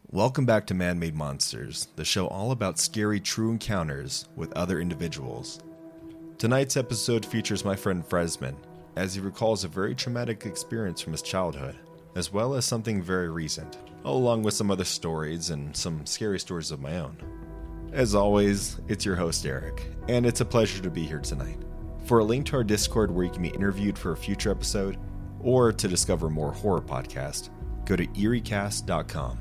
Welcome back to Man-Made Monsters, the show all about scary true encounters with other individuals. Tonight's episode features my friend Fresman, as he recalls a very traumatic experience from his childhood, as well as something very recent, along with some other stories and some scary stories of my own. As always, it's your host Eric, and it's a pleasure to be here tonight. For a link to our Discord where you can be interviewed for a future episode, or to discover more horror podcasts, go to eeriecast.com.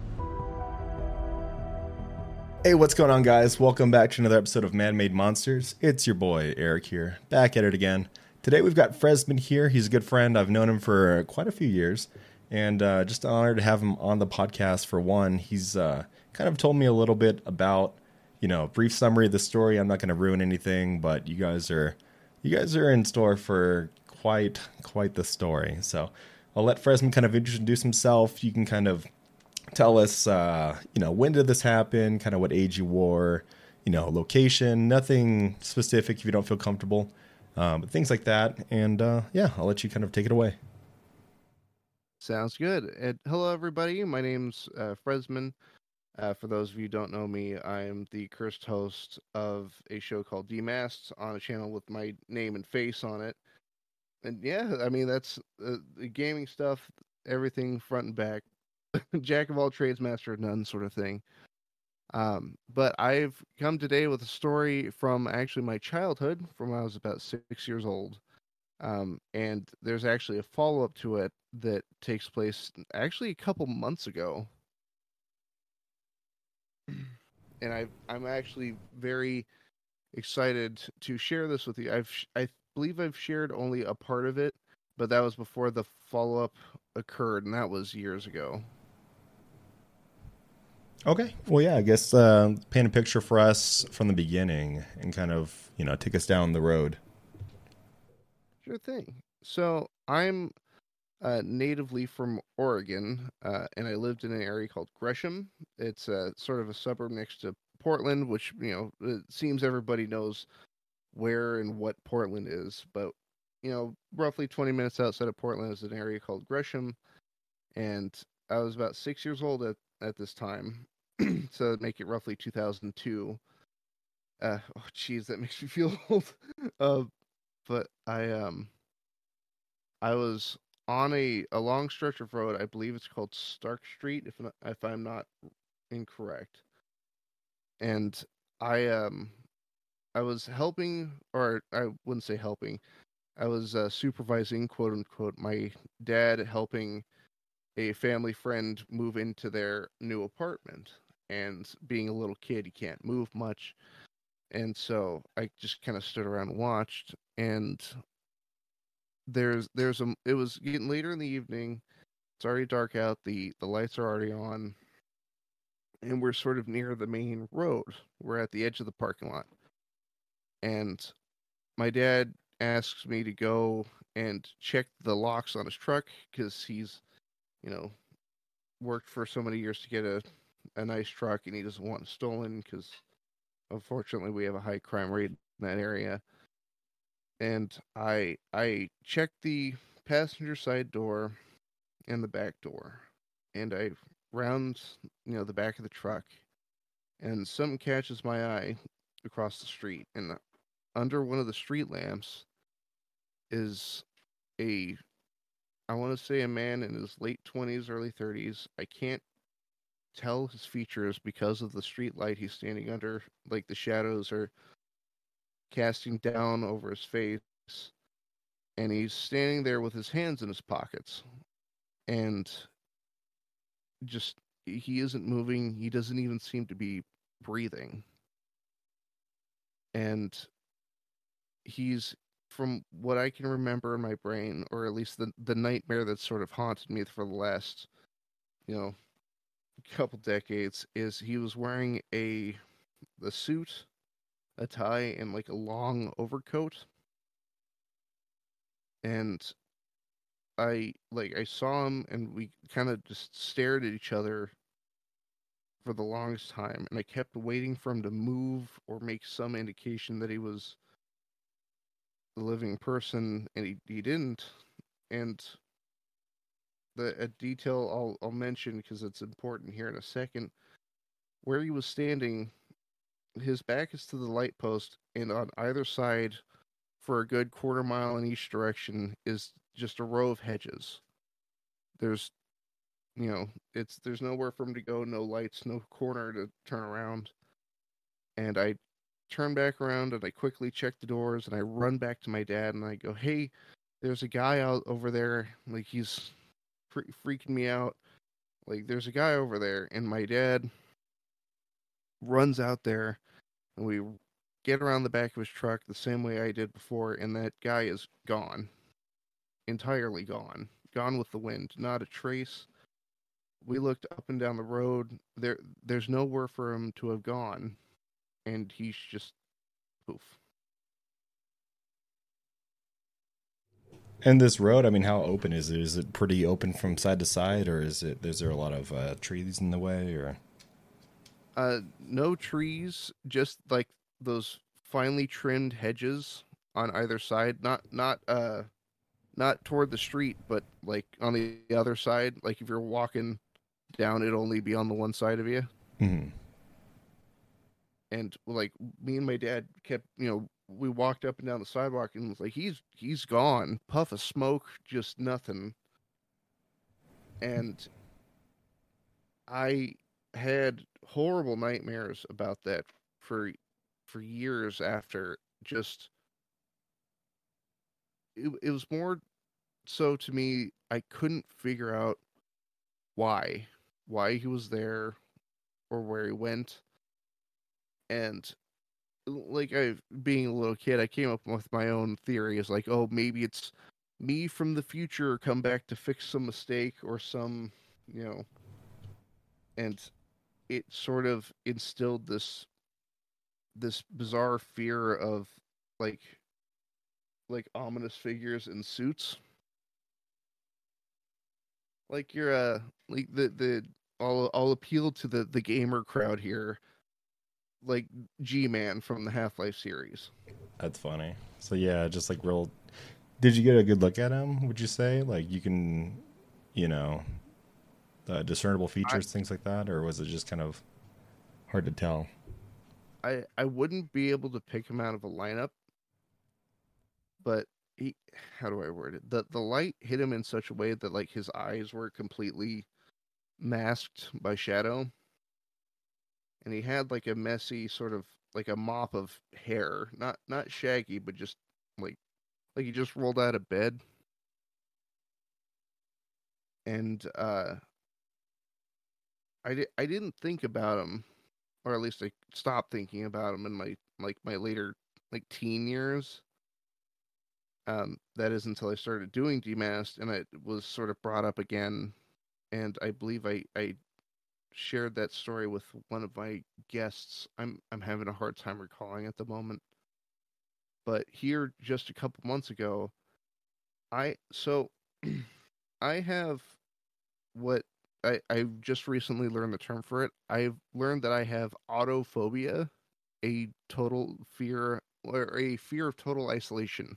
Hey, what's going on, guys? Welcome back to another episode of Man-Made Monsters. It's your boy, Eric here, back at it again. Today we've got Fresman here. He's a good friend. I've known him for quite a few years, and just an honor to have him on the podcast for one. He's kind of told me a little bit about, a brief summary of the story. I'm not going to ruin anything, but you guys are in store for quite the story. So I'll let Fresman kind of introduce himself. You can kind of tell us, when did this happen, kind of what age you were, location, nothing specific if you don't feel comfortable, but things like that. And I'll let you kind of take it away. Sounds good. And hello, everybody. My name's Fresman. For those of you who don't know me, I'm the cursed host of a show called Demasked on a channel with my name and face on it. And yeah, I mean, that's the gaming stuff, everything front and back. Jack of all trades, master of none sort of thing. But I've come today with a story from actually my childhood, from when I was about 6 years old. And there's actually a follow-up to it that takes place actually a couple months ago. And I'm actually very excited to share this with you. I believe I've shared only a part of it, but that was before the follow-up occurred, and that was years ago. Okay. Well, yeah, I guess paint a picture for us from the beginning and kind of, take us down the road. Sure thing. So I'm natively from Oregon, and I lived in an area called Gresham. It's sort of a suburb next to Portland, which, it seems everybody knows where and what Portland is. But, roughly 20 minutes outside of Portland is an area called Gresham. And I was about 6 years old at this time. So that'd make it roughly 2002. Oh, geez, that makes me feel old. But I was on a long stretch of road. I believe it's called Stark Street, if I'm not incorrect. And I was helping, or I wouldn't say helping. I was supervising, quote unquote, my dad helping a family friend move into their new apartment. And being a little kid, you can't move much. And so I just kind of stood around and watched. And it was getting later in the evening. It's already dark out. The lights are already on. And we're sort of near the main road. We're at the edge of the parking lot. And my dad asks me to go and check the locks on his truck because he's, worked for so many years to get a nice truck, and he doesn't want it stolen because unfortunately we have a high crime rate in that area. And I checked the passenger side door and the back door, and I round the back of the truck, and something catches my eye across the street, and under one of the street lamps is I want to say a man in his late 20s, early 30s. I can't tell his features because of the street light he's standing under. Like, the shadows are casting down over his face. And he's standing there with his hands in his pockets. And just, he isn't moving. He doesn't even seem to be breathing. And he's, from what I can remember in my brain, or at least the nightmare that's sort of haunted me for the last, couple decades, is he was wearing the suit, a tie, and like a long overcoat. And I saw him, and we kind of just stared at each other for the longest time, and I kept waiting for him to move or make some indication that he was a living person, and he didn't. And a detail I'll mention because it's important here in a second. Where he was standing, his back is to the light post, and on either side, for a good quarter mile in each direction, is just a row of hedges. There's, there's nowhere for him to go, no lights, no corner to turn around. And I turn back around and I quickly check the doors and I run back to my dad and I go, "Hey, there's a guy out over there. Like, he's freaking me out. Like, there's a guy over there." And my dad runs out there and we get around the back of his truck the same way I did before. And that guy is gone, entirely gone with the wind, not a trace. We looked up and down the road. There's nowhere for him to have gone. And he's just poof. And this road, I mean, how open is it? Is it pretty open from side to side, or is there a lot of trees in the way, or? No trees, just like those finely trimmed hedges on either side. Not toward the street, but like on the other side. Like if you're walking down, it'd only be on the one side of you. Mm-hmm. And like me and my dad kept, we walked up and down the sidewalk and was like, he's gone. Puff of smoke, just nothing. And I had horrible nightmares about that for years after. Just it was more so to me, I couldn't figure out why he was there or where he went. And like, I being a little kid, I came up with my own theory. Is like, oh, maybe it's me from the future come back to fix some mistake or some, and it sort of instilled this bizarre fear of like ominous figures in suits. Like you're like the I'll appeal to the gamer crowd here, like G-Man from the Half-Life series. That's funny. So yeah, just like real. Did you get a good look at him? Would you say like you can, you know, discernible I features, things like that, or was it just kind of hard to tell? I wouldn't be able to pick him out of a lineup, but he, how do I word it? The light hit him in such a way that like his eyes were completely masked by shadow, and he had like a messy sort of like a mop of hair, not shaggy, but just like he just rolled out of bed. And I didn't think about him, or at least I stopped thinking about him in my later like teen years. That is until I started doing DMAST, and it was sort of brought up again. And I believe I shared that story with one of my guests. I'm having a hard time recalling at the moment. But here, just a couple months ago, so I have what I just recently learned the term for it. I've learned that I have autophobia, a total fear or a fear of total isolation.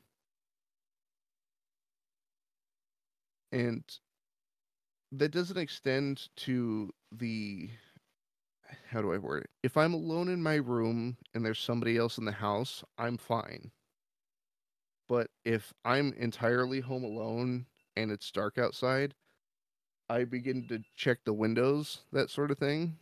And that doesn't extend to the, how do I word it? If I'm alone in my room and there's somebody else in the house, I'm fine. But if I'm entirely home alone and it's dark outside, I begin to check the windows, that sort of thing.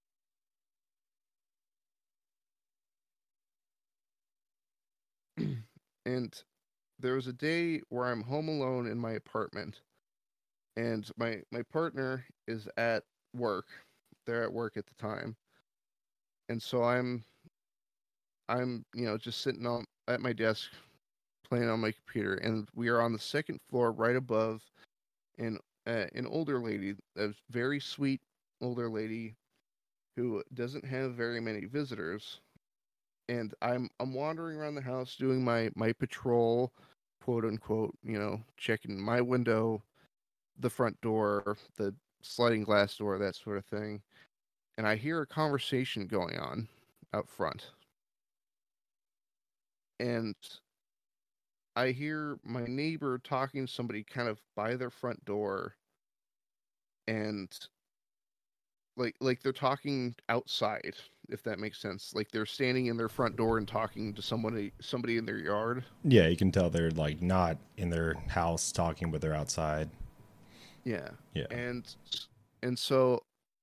And there was a day where I'm home alone in my apartment, and my partner is at work. They're at work at the time, and so I'm just sitting on at my desk playing on my computer, and we are on the second floor, right above an an older lady, a very sweet older lady who doesn't have very many visitors. And I'm wandering around the house doing my patrol, quote unquote, checking my window, the front door, the sliding glass door, that sort of thing. And I hear a conversation going on out front. And I hear my neighbor talking to somebody kind of by their front door. and like they're talking outside, if that makes sense. Like they're standing in their front door and talking to somebody in their yard. Yeah, you can tell they're like not in their house talking, but they're outside. Yeah. Yeah. And so,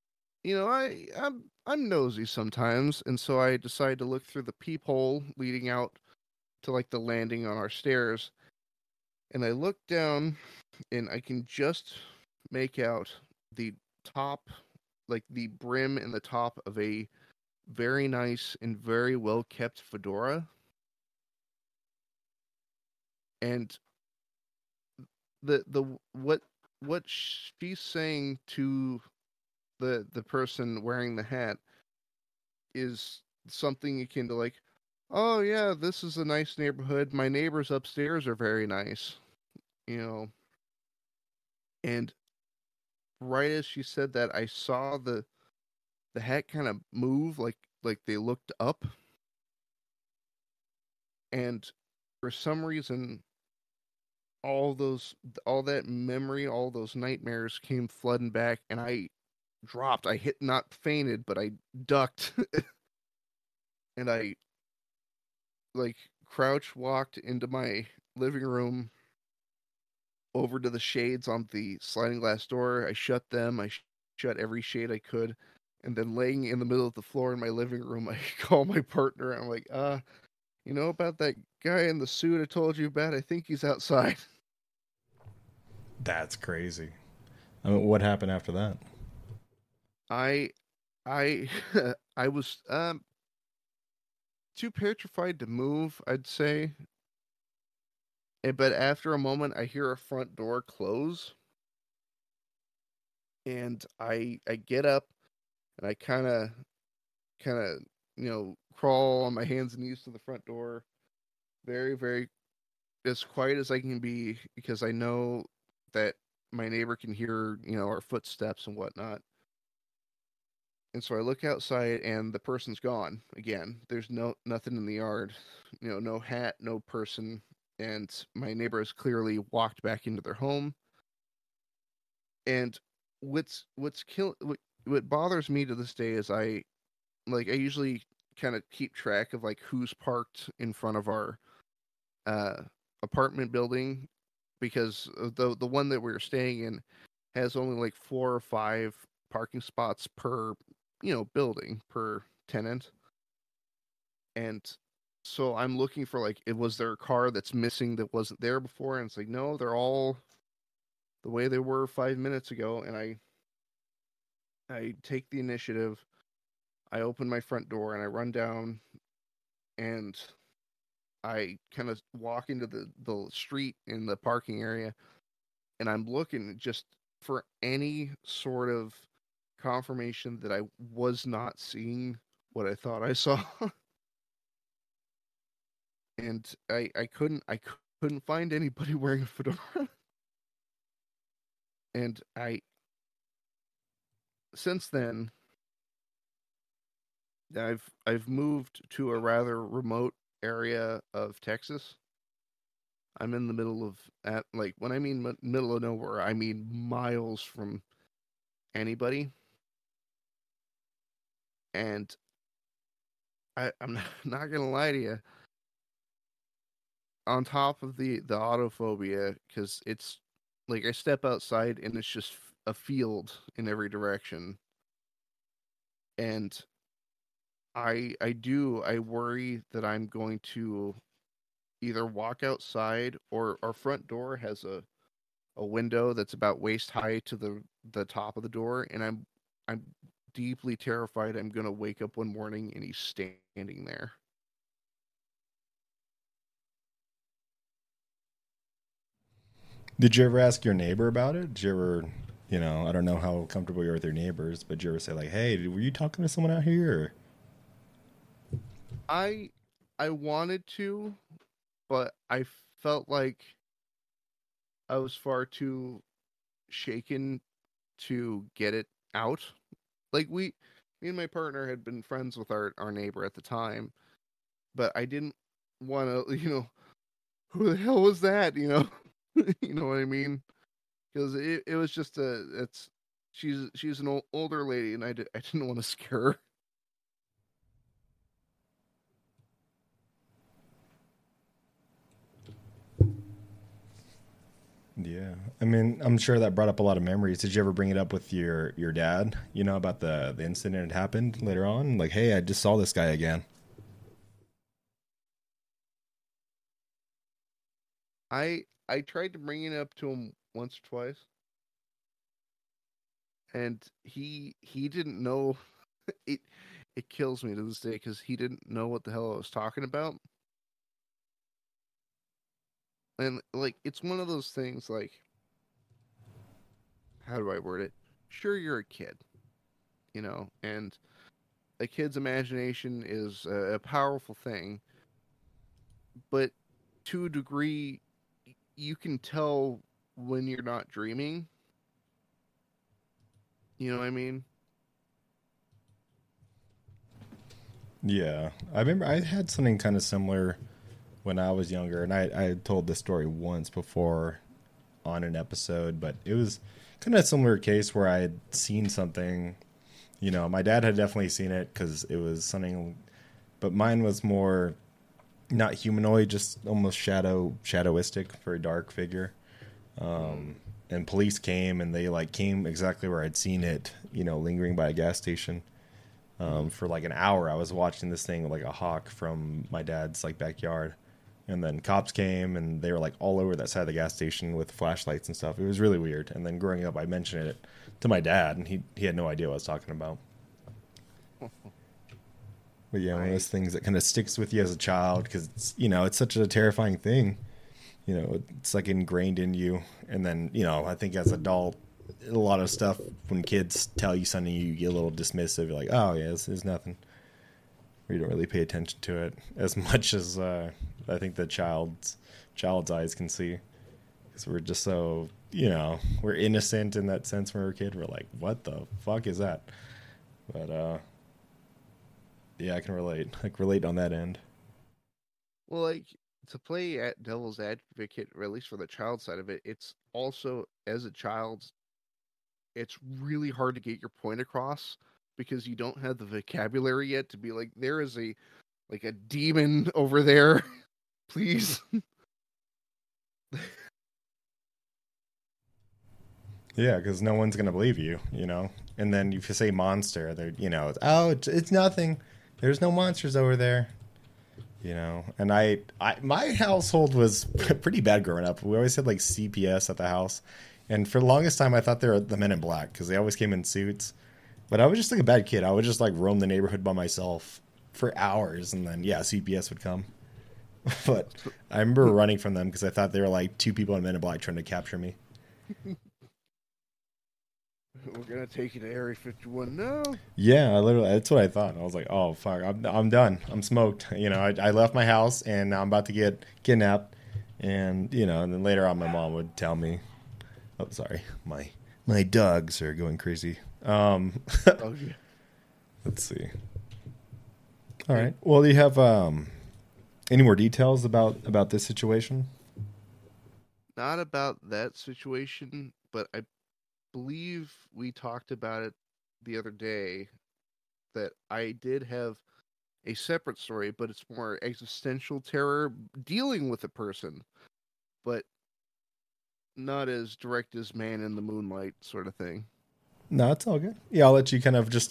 I'm nosy sometimes, and so I decide to look through the peephole leading out to like the landing on our stairs, and I look down and I can just make out the top, like the brim and the top of a very nice and very well kept fedora. And the what she's saying to the person wearing the hat is something akin to like, "Oh yeah, this is a nice neighborhood. My neighbors upstairs are very nice." You know, and right as she said that, I saw the hat kind of move, like they looked up, and for some reason all that memory, all those nightmares came flooding back, and I dropped. I hit, not fainted, but I ducked and I like crouch walked into my living room over to the shades on the sliding glass door. I shut them. Shut every shade I could. And then laying in the middle of the floor in my living room, I call my partner. I'm like, you know about that guy in the suit I told you about? I think he's outside. That's crazy. I mean, what happened after that? I I I was too petrified to move, I'd say. But after a moment I hear a front door close, and I get up and I kind of crawl on my hands and knees to the front door, very very as quiet as I can be, because I know that my neighbor can hear our footsteps and whatnot. And so I look outside and the person's gone again. There's nothing in the yard, no hat, no person, and my neighbor has clearly walked back into their home. And what bothers me to this day is I usually kind of keep track of like who's parked in front of our uh apartment building, because the one that we were staying in has only like 4 or 5 parking spots per building, per tenant. And so I'm looking for like, was there a car that's missing that wasn't there before? And it's like, no, they're all the way they were 5 minutes ago. And I take the initiative. I open my front door and I run down, and I kind of walk into the street in the parking area, and I'm looking just for any sort of confirmation that I was not seeing what I thought I saw. And I couldn't find anybody wearing a fedora. And I since then I've moved to a rather remote area of Texas. I'm in the middle of, at like, when I mean middle of nowhere, I mean miles from anybody. And I'm not gonna lie to you. On top of the autophobia, because it's like I step outside and it's just a field in every direction, and I worry that I'm going to either walk outside, or our front door has a window that's about waist high to the top of the door, and I'm deeply terrified I'm gonna wake up one morning and he's standing there. Did you ever ask your neighbor about it? Did you ever, I don't know how comfortable you're with your neighbors, but did you ever say like, "Hey, were you talking to someone out here?" Or... I I wanted to, but I felt like I was far too shaken to get it out. Like me and my partner had been friends with our neighbor at the time, but I didn't want to, who the hell was that, you know? You know what I mean? Because it was just it's she's an older lady, and I didn't want to scare her. Yeah. I mean, I'm sure that brought up a lot of memories. Did you ever bring it up with your dad, about the incident that happened later on? Like, hey, I just saw this guy again. I tried to bring it up to him once or twice, and he didn't know. it it kills me to this day because he didn't know what the hell I was talking about. And like, it's one of those things, like, how do I word it? Sure, you're a kid, and a kid's imagination is a powerful thing, but to a degree, you can tell when you're not dreaming. You know what I mean? Yeah. I remember I had something kind of similar when I was younger, and I had told this story once before on an episode, but it was kind of a similar case where I had seen something. My dad had definitely seen it because it was something, but mine was more not humanoid, just almost shadowistic, very dark figure. And police came, and they like came exactly where I'd seen it, lingering by a gas station. For like an hour, I was watching this thing like a hawk from my dad's like backyard, and then cops came, and they were like all over that side of the gas station with flashlights and stuff. It was really weird. And then growing up, I mentioned it to my dad, and he had no idea what I was talking about. But yeah, one of those things that kind of sticks with you as a child because it's such a terrifying thing. It's like ingrained in you. And then I think as an adult, a lot of stuff when kids tell you something, you get a little dismissive. You're like, oh yeah, this is nothing. Or you don't really pay attention to it as much as I think the child's eyes can see. Because we're just so we're innocent in that sense when we're a kid. We're like, what the fuck is that? But yeah, I can relate on that end. Well, like, to play at devil's advocate, or at least for the child side of it, it's also, as a child, it's really hard to get your point across because you don't have the vocabulary yet to be like, there is a demon over there. Please. Yeah, because no one's gonna believe you, And then if you say monster, they're oh, it's nothing. There's no monsters over there, And my household was pretty bad growing up. We always had like CPS at the house, and for the longest time, I thought they were the Men in Black because they always came in suits. But I was just like a bad kid. I would just like roam the neighborhood by myself for hours, and then yeah, CPS would come. But I remember running from them because I thought they were like two people in Men in Black trying to capture me. We're gonna take you to Area 51 now. Yeah, that's what I thought. I was like, oh fuck, I'm done. I'm smoked. I left my house and now I'm about to get kidnapped. And and then later on, my mom would tell me, oh sorry, my dogs are going crazy. Oh yeah. Let's see. All right. Well, do you have any more details about this situation? Not about that situation, but I believe we talked about it the other day that I did have a separate story, but it's more existential terror dealing with a person, but not as direct as Man in the Moonlight sort of thing. No, it's all good. Yeah, I'll let you kind of just,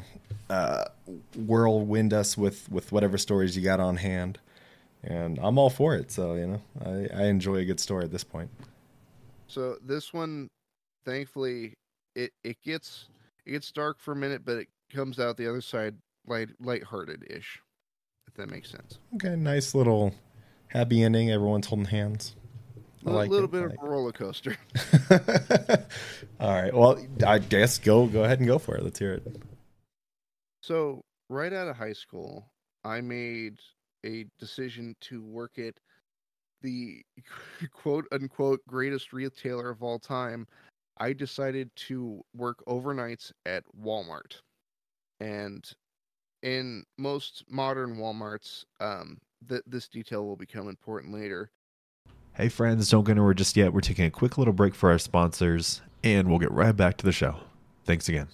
whirlwind us with whatever stories you got on hand. And I'm all for it. So, I enjoy a good story at this point. So this one, thankfully, it gets dark for a minute, but it comes out the other side lighthearted-ish, if that makes sense. Okay, nice little happy ending. Everyone's holding hands. A little bit of a roller coaster. All right. Well, I guess go ahead and go for it. Let's hear it. So right out of high school, I made a decision to work at the quote unquote greatest retailer of all time. I decided to work overnights at Walmart. And in most modern Walmarts, this detail will become important later. Hey friends, don't go anywhere just yet. We're taking a quick little break for our sponsors, and we'll get right back to the show. Thanks again.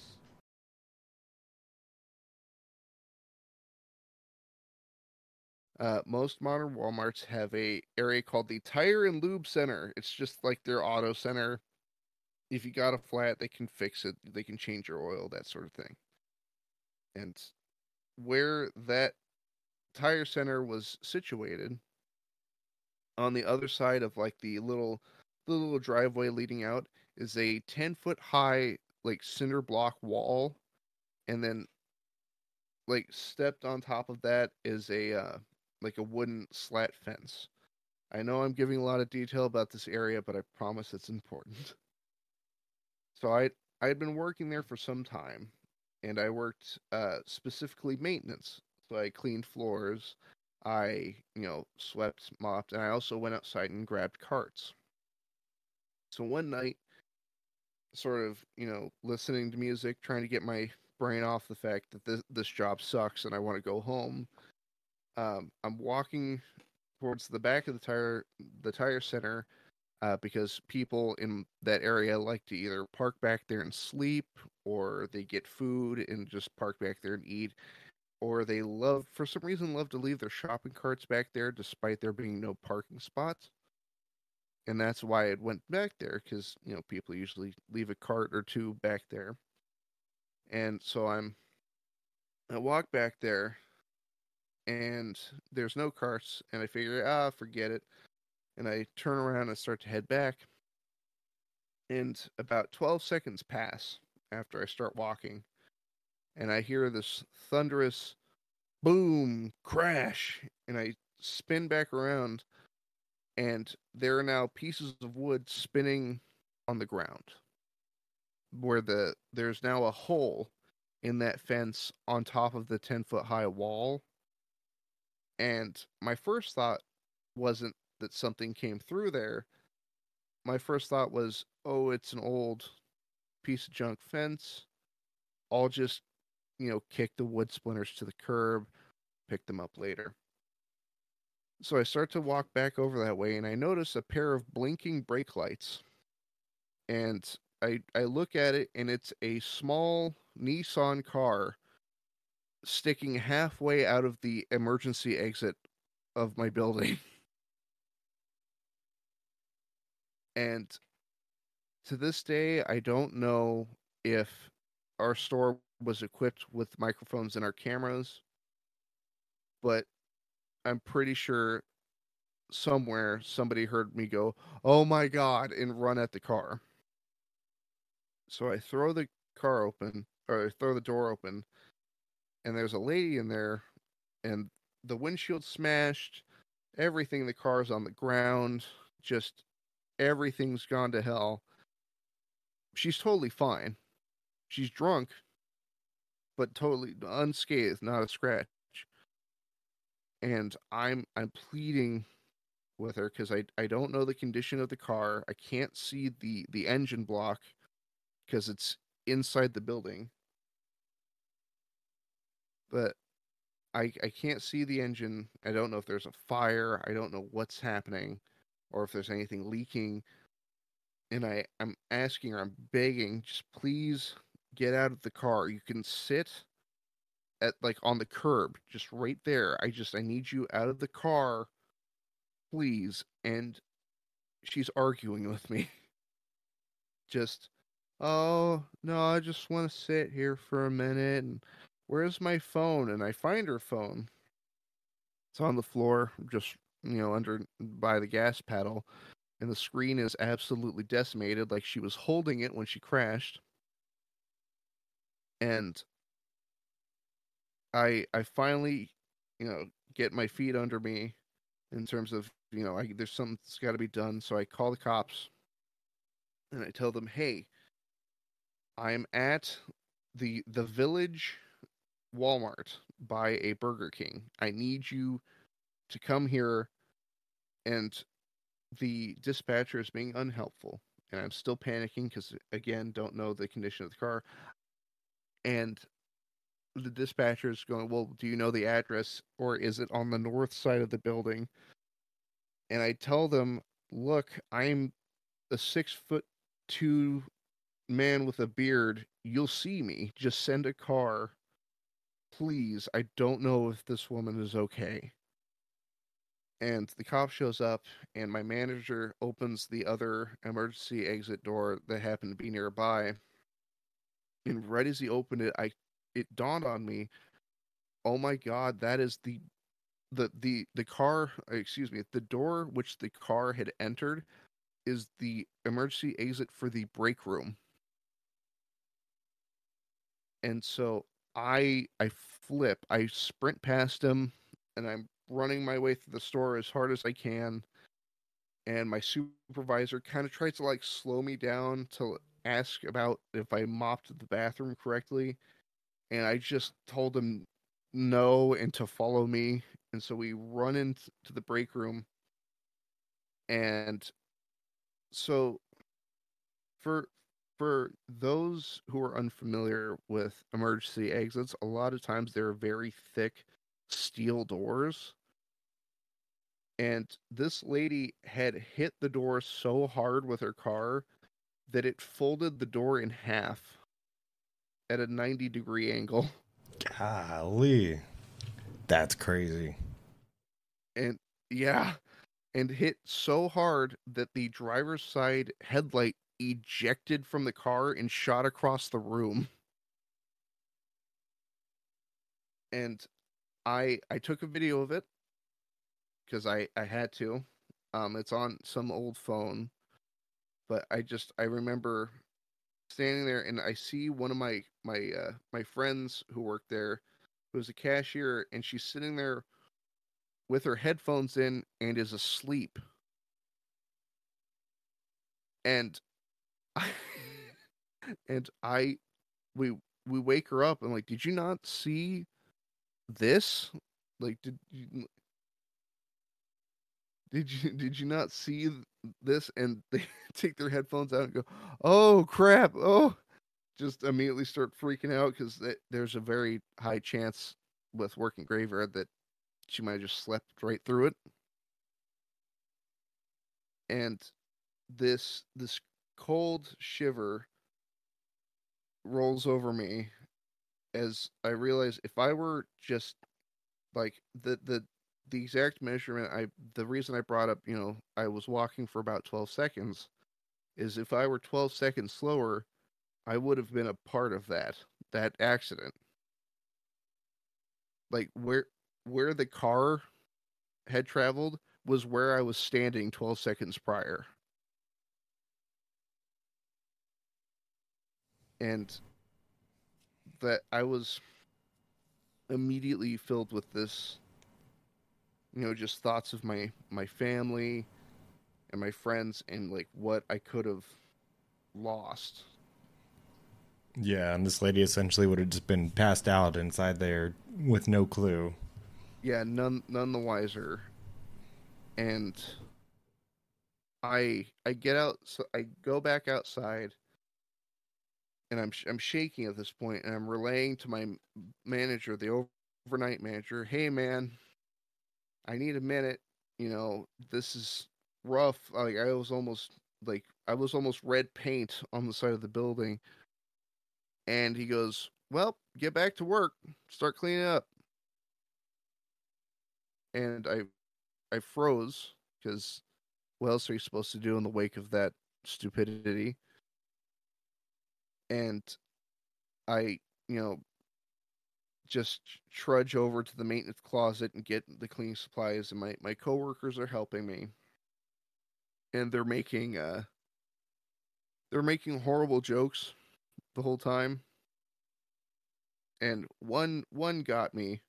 Most modern Walmarts have a area called the Tire and Lube Center. It's just like their auto center. If you got a flat, they can fix it. They can change your oil, that sort of thing. And where that tire center was situated, on the other side of like the little driveway leading out, is a 10-foot high like cinder block wall, and then like stepped on top of that is a like a wooden slat fence. I know I'm giving a lot of detail about this area, but I promise it's important. So I had been working there for some time, and I worked specifically maintenance. So I cleaned floors, I swept, mopped, and I also went outside and grabbed carts. So one night, sort of listening to music, trying to get my brain off the fact that this job sucks and I want to go home. I'm walking towards the back of the tire center, because people in that area like to either park back there and sleep, or they get food and just park back there and eat, or they for some reason love to leave their shopping carts back there despite there being no parking spots. And that's why it went back there, because people usually leave a cart or two back there. And so I walk back there, and there's no carts, and I figure, forget it. And I turn around and start to head back. And about 12 seconds pass after I start walking, and I hear this thunderous boom, crash, and I spin back around, and there are now pieces of wood spinning on the ground, where there's now a hole in that fence on top of the 10-foot high wall. And my first thought wasn't that something came through there. My first thought was, oh, it's an old piece of junk fence. I'll just, kick the wood splinters to the curb, pick them up later. So I start to walk back over that way, and I notice a pair of blinking brake lights. And I look at it, and it's a small Nissan car sticking halfway out of the emergency exit of my building. And to this day, I don't know if our store was equipped with microphones in our cameras, but I'm pretty sure somewhere somebody heard me go, "Oh my God," and run at the car. So I throw the car open, or I throw the door open, and there's a lady in there, and the windshield smashed, everything in the car's on the ground, just everything's gone to hell. She's totally fine. She's drunk, but totally unscathed, not a scratch. And I'm pleading with her, because I don't know the condition of the car. I can't see the engine block because it's inside the building. But I can't see the engine. I don't know if there's a fire. I don't know what's happening, or if there's anything leaking. And I'm asking her, I'm begging, just please get out of the car. You can sit at like on the curb, just right there. I need you out of the car, please. And she's arguing with me. Just, oh no, I just want to sit here for a minute. And where's my phone? And I find her phone. It's on the floor, just under by the gas pedal, and the screen is absolutely decimated, like she was holding it when she crashed. And I finally, get my feet under me in terms of, there's something that's got to be done. So I call the cops, and I tell them, hey, I'm at the village Walmart by a Burger King. I need you to come here. And the dispatcher is being unhelpful, and I'm still panicking because, again, don't know the condition of the car. And the dispatcher is going, well, do you know the address, or is it on the north side of the building? And I tell them, look, I'm a 6'2" man with a beard, you'll see me. Just send a car. Please, I don't know if this woman is okay. And the cop shows up, and my manager opens the other emergency exit door that happened to be nearby. And right as he opened it, it dawned on me, oh my god, that is the car, excuse me, the door which the car had entered is the emergency exit for the break room. And so I flip, I sprint past him, and I'm running my way through the store as hard as I can. And my supervisor kind of tries to like slow me down to ask about if I mopped the bathroom correctly. And I just told him no and to follow me. And so we run into the break room. And so for for those who are unfamiliar with emergency exits, a lot of times they're very thick steel doors. And this lady had hit the door so hard with her car that it folded the door in half at a 90-degree angle. Golly. That's crazy. And yeah, and hit so hard that the driver's side headlight ejected from the car and shot across the room. And I took a video of it because I had to. It's on some old phone, but I remember standing there and I see one of my friends who worked there, who's a cashier, and she's sitting there with her headphones in and is asleep. And I, and I we we wake her up and like, did you not see this? Like, did you not see this? And they take their headphones out and go, oh crap, oh, just immediately start freaking out because there's a very high chance with working graveyard that she might have just slept right through it. And this cold shiver rolls over me as I realize if I were just like the exact measurement, the reason I brought up, I was walking for about 12 seconds, is if I were 12 seconds slower, I would have been a part of that accident. Like where the car had traveled was where I was standing 12 seconds prior. And that I was immediately filled with this, just thoughts of my family and my friends and like what I could have lost. Yeah, and this lady essentially would have just been passed out inside there with no clue. Yeah, none the wiser. And I get out, so I go back outside, and I'm shaking at this point, and I'm relaying to my manager, the overnight manager, hey man, I need a minute. This is rough. Like I was almost red paint on the side of the building. And he goes, well, get back to work, start cleaning up. And I froze because what else are you supposed to do in the wake of that stupidity? And I, just trudge over to the maintenance closet and get the cleaning supplies, and my coworkers are helping me. And they're making horrible jokes the whole time. And one got me,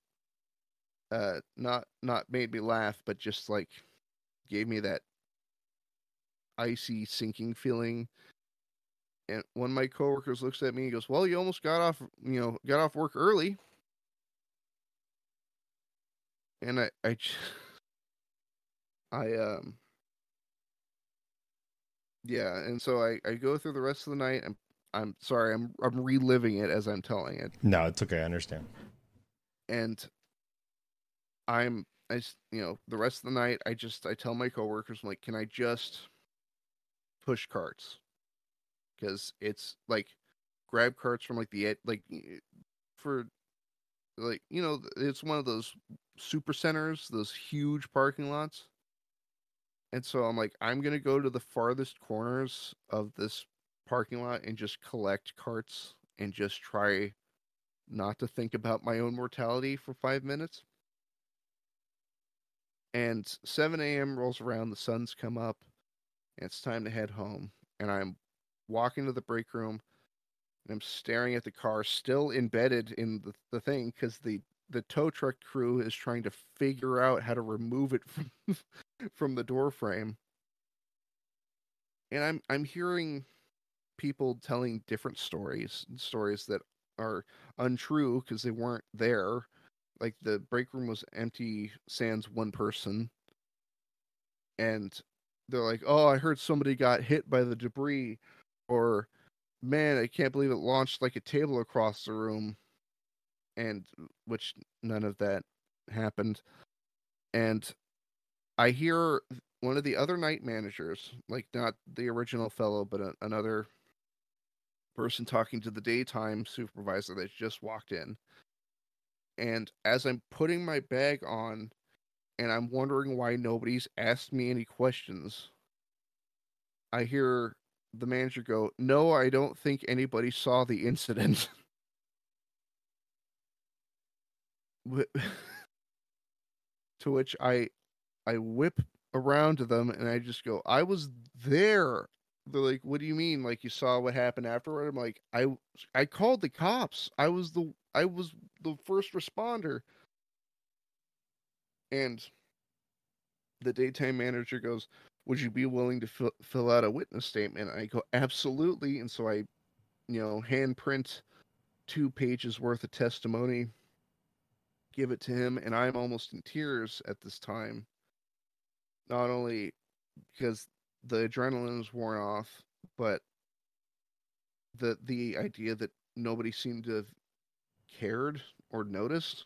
not made me laugh, but just like gave me that icy sinking feeling. And one of my coworkers looks at me and goes, well, you almost got off work early. And I yeah, and so I go through the rest of the night. I'm sorry, I'm reliving it as I'm telling it. No, it's okay. I understand. And the rest of the night, I tell my coworkers, I'm like, can I just push carts? because it's like grab carts from like for like it's one of those super centers, those huge parking lots. And so I'm like, I'm gonna go to the farthest corners of this parking lot and just collect carts and just try not to think about my own mortality for 5 minutes. And 7 a.m. rolls around, the sun's come up, and it's time to head home. And I'm walking to the break room, and I'm staring at the car, still embedded in the thing, because the tow truck crew is trying to figure out how to remove it from the door frame. And I'm hearing people telling different stories that are untrue because they weren't there. Like the break room was empty, sans one person, and they're like, "Oh, I heard somebody got hit by the debris," or "Man, I can't believe it launched like a table across the room," and which none of that happened. And I hear one of the other night managers, like not the original fellow, but another person talking to the daytime supervisor that just walked in. And as I'm putting my bag on and I'm wondering why nobody's asked me any questions, I hear the manager go, "No, I don't think anybody saw the incident." To which I whip around to them and I just go, "I was there." They're like, "What do you mean? Like you saw what happened afterward?" I'm like, I called the cops. I was the first responder." And the daytime manager goes, "Would you be willing to fill out a witness statement?" I go, "Absolutely." And so I, hand print 2 pages worth of testimony, give it to him, and I'm almost in tears at this time. Not only because the adrenaline is worn off, but the idea that nobody seemed to have cared or noticed.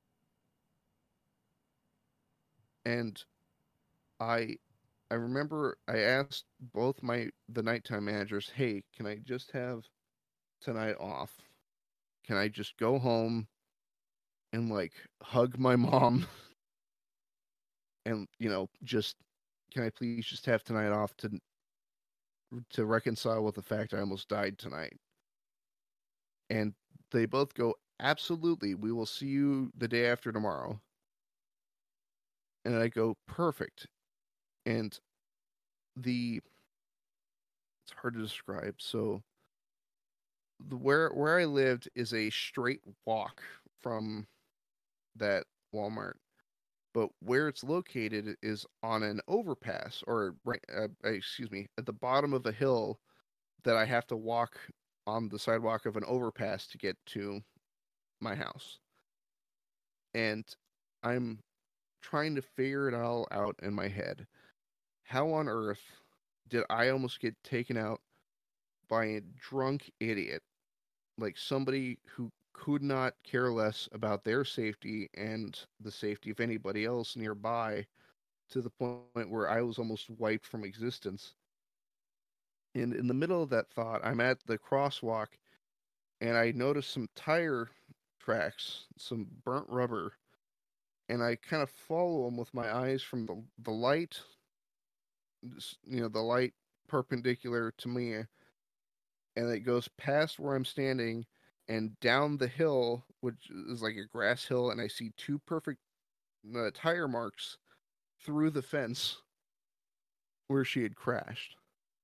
And I I remember I asked both the nighttime managers, "Hey, can I just have tonight off? Can I just go home and like hug my mom and just can I please just have tonight off to reconcile with the fact I almost died tonight?" And they both go, "Absolutely, we will see you the day after tomorrow." And I go, "Perfect." And the it's hard to describe. So where I lived is a straight walk from that Walmart, but where it's located is on an overpass, or right, excuse me, at the bottom of a hill that I have to walk on the sidewalk of an overpass to get to my house. And I'm trying to figure it all out in my head. How on earth did I almost get taken out by a drunk idiot, like somebody who could not care less about their safety and the safety of anybody else nearby, to the point where I was almost wiped from existence? And in the middle of that thought, I'm at the crosswalk and I notice some tire tracks, some burnt rubber, and I kind of follow them with my eyes from the light, the light perpendicular to me, and it goes past where I'm standing and down the hill, which is like a grass hill, and I see two perfect tire marks through the fence where she had crashed.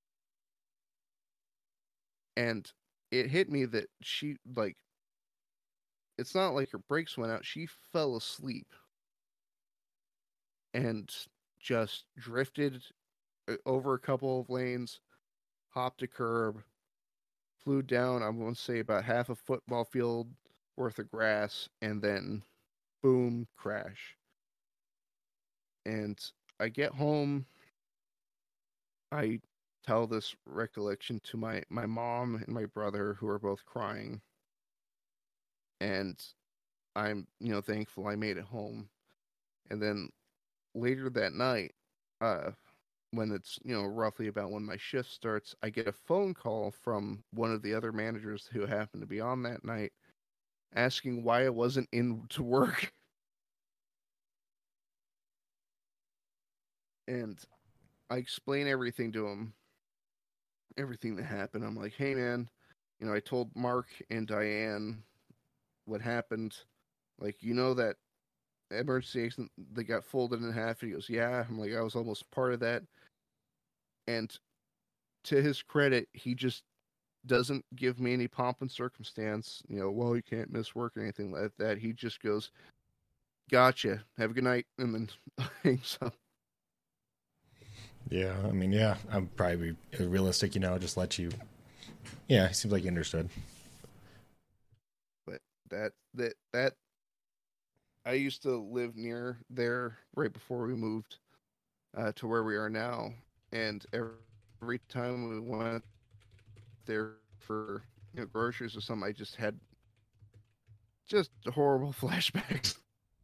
And it hit me that it's not like her brakes went out. She fell asleep and just drifted over a couple of lanes, hopped a curb, flew down, I'm going to say about half a football field worth of grass, and then boom, crash. And I get home, I tell this recollection to my mom and my brother, who are both crying. And I'm, thankful I made it home. And then later that night, uh, when it's, roughly about when my shift starts, I get a phone call from one of the other managers who happened to be on that night asking why I wasn't in to work. And I explain everything to him, everything that happened. I'm like, hey, man, I told Mark and Diane what happened. Like, that emergency accident that got folded in half. And he goes, yeah. I'm like, I was almost part of that. And to his credit, he just doesn't give me any pomp and circumstance, well, you can't miss work or anything like that. He just goes, gotcha, have a good night, and then hangs up. Yeah, I mean, yeah, I'm probably realistic, just let you. Yeah, it seems like you understood. But that I used to live near there right before we moved to where we are now, and every time we went there for groceries or something, I just had just horrible flashbacks.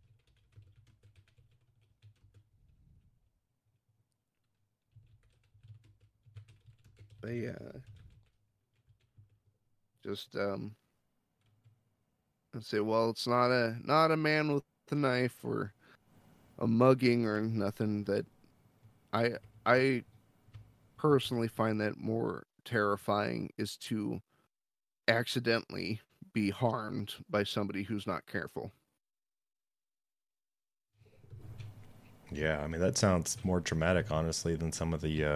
But yeah, just and say, well, it's not a man with a knife or a mugging or nothing. That I personally find that more terrifying is to accidentally be harmed by somebody who's not careful. Yeah, I mean, that sounds more traumatic, honestly, than some of the.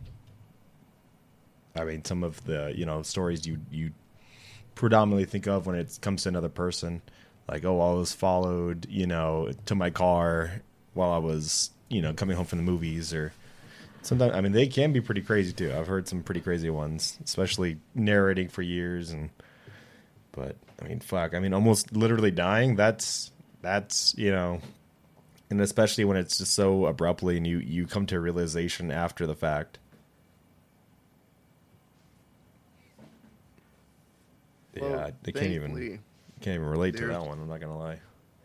I mean, some of the stories you predominantly think of when it comes to another person, like, oh, I was followed, to my car while I was, coming home from the movies, or sometimes. I mean, they can be pretty crazy too. I've heard some pretty crazy ones, especially narrating for years, but I mean, fuck. I mean, almost literally dying. That's and especially when it's just so abruptly, and you come to a realization after the fact. Well, Yeah, they can't even relate to that one. I'm not gonna lie.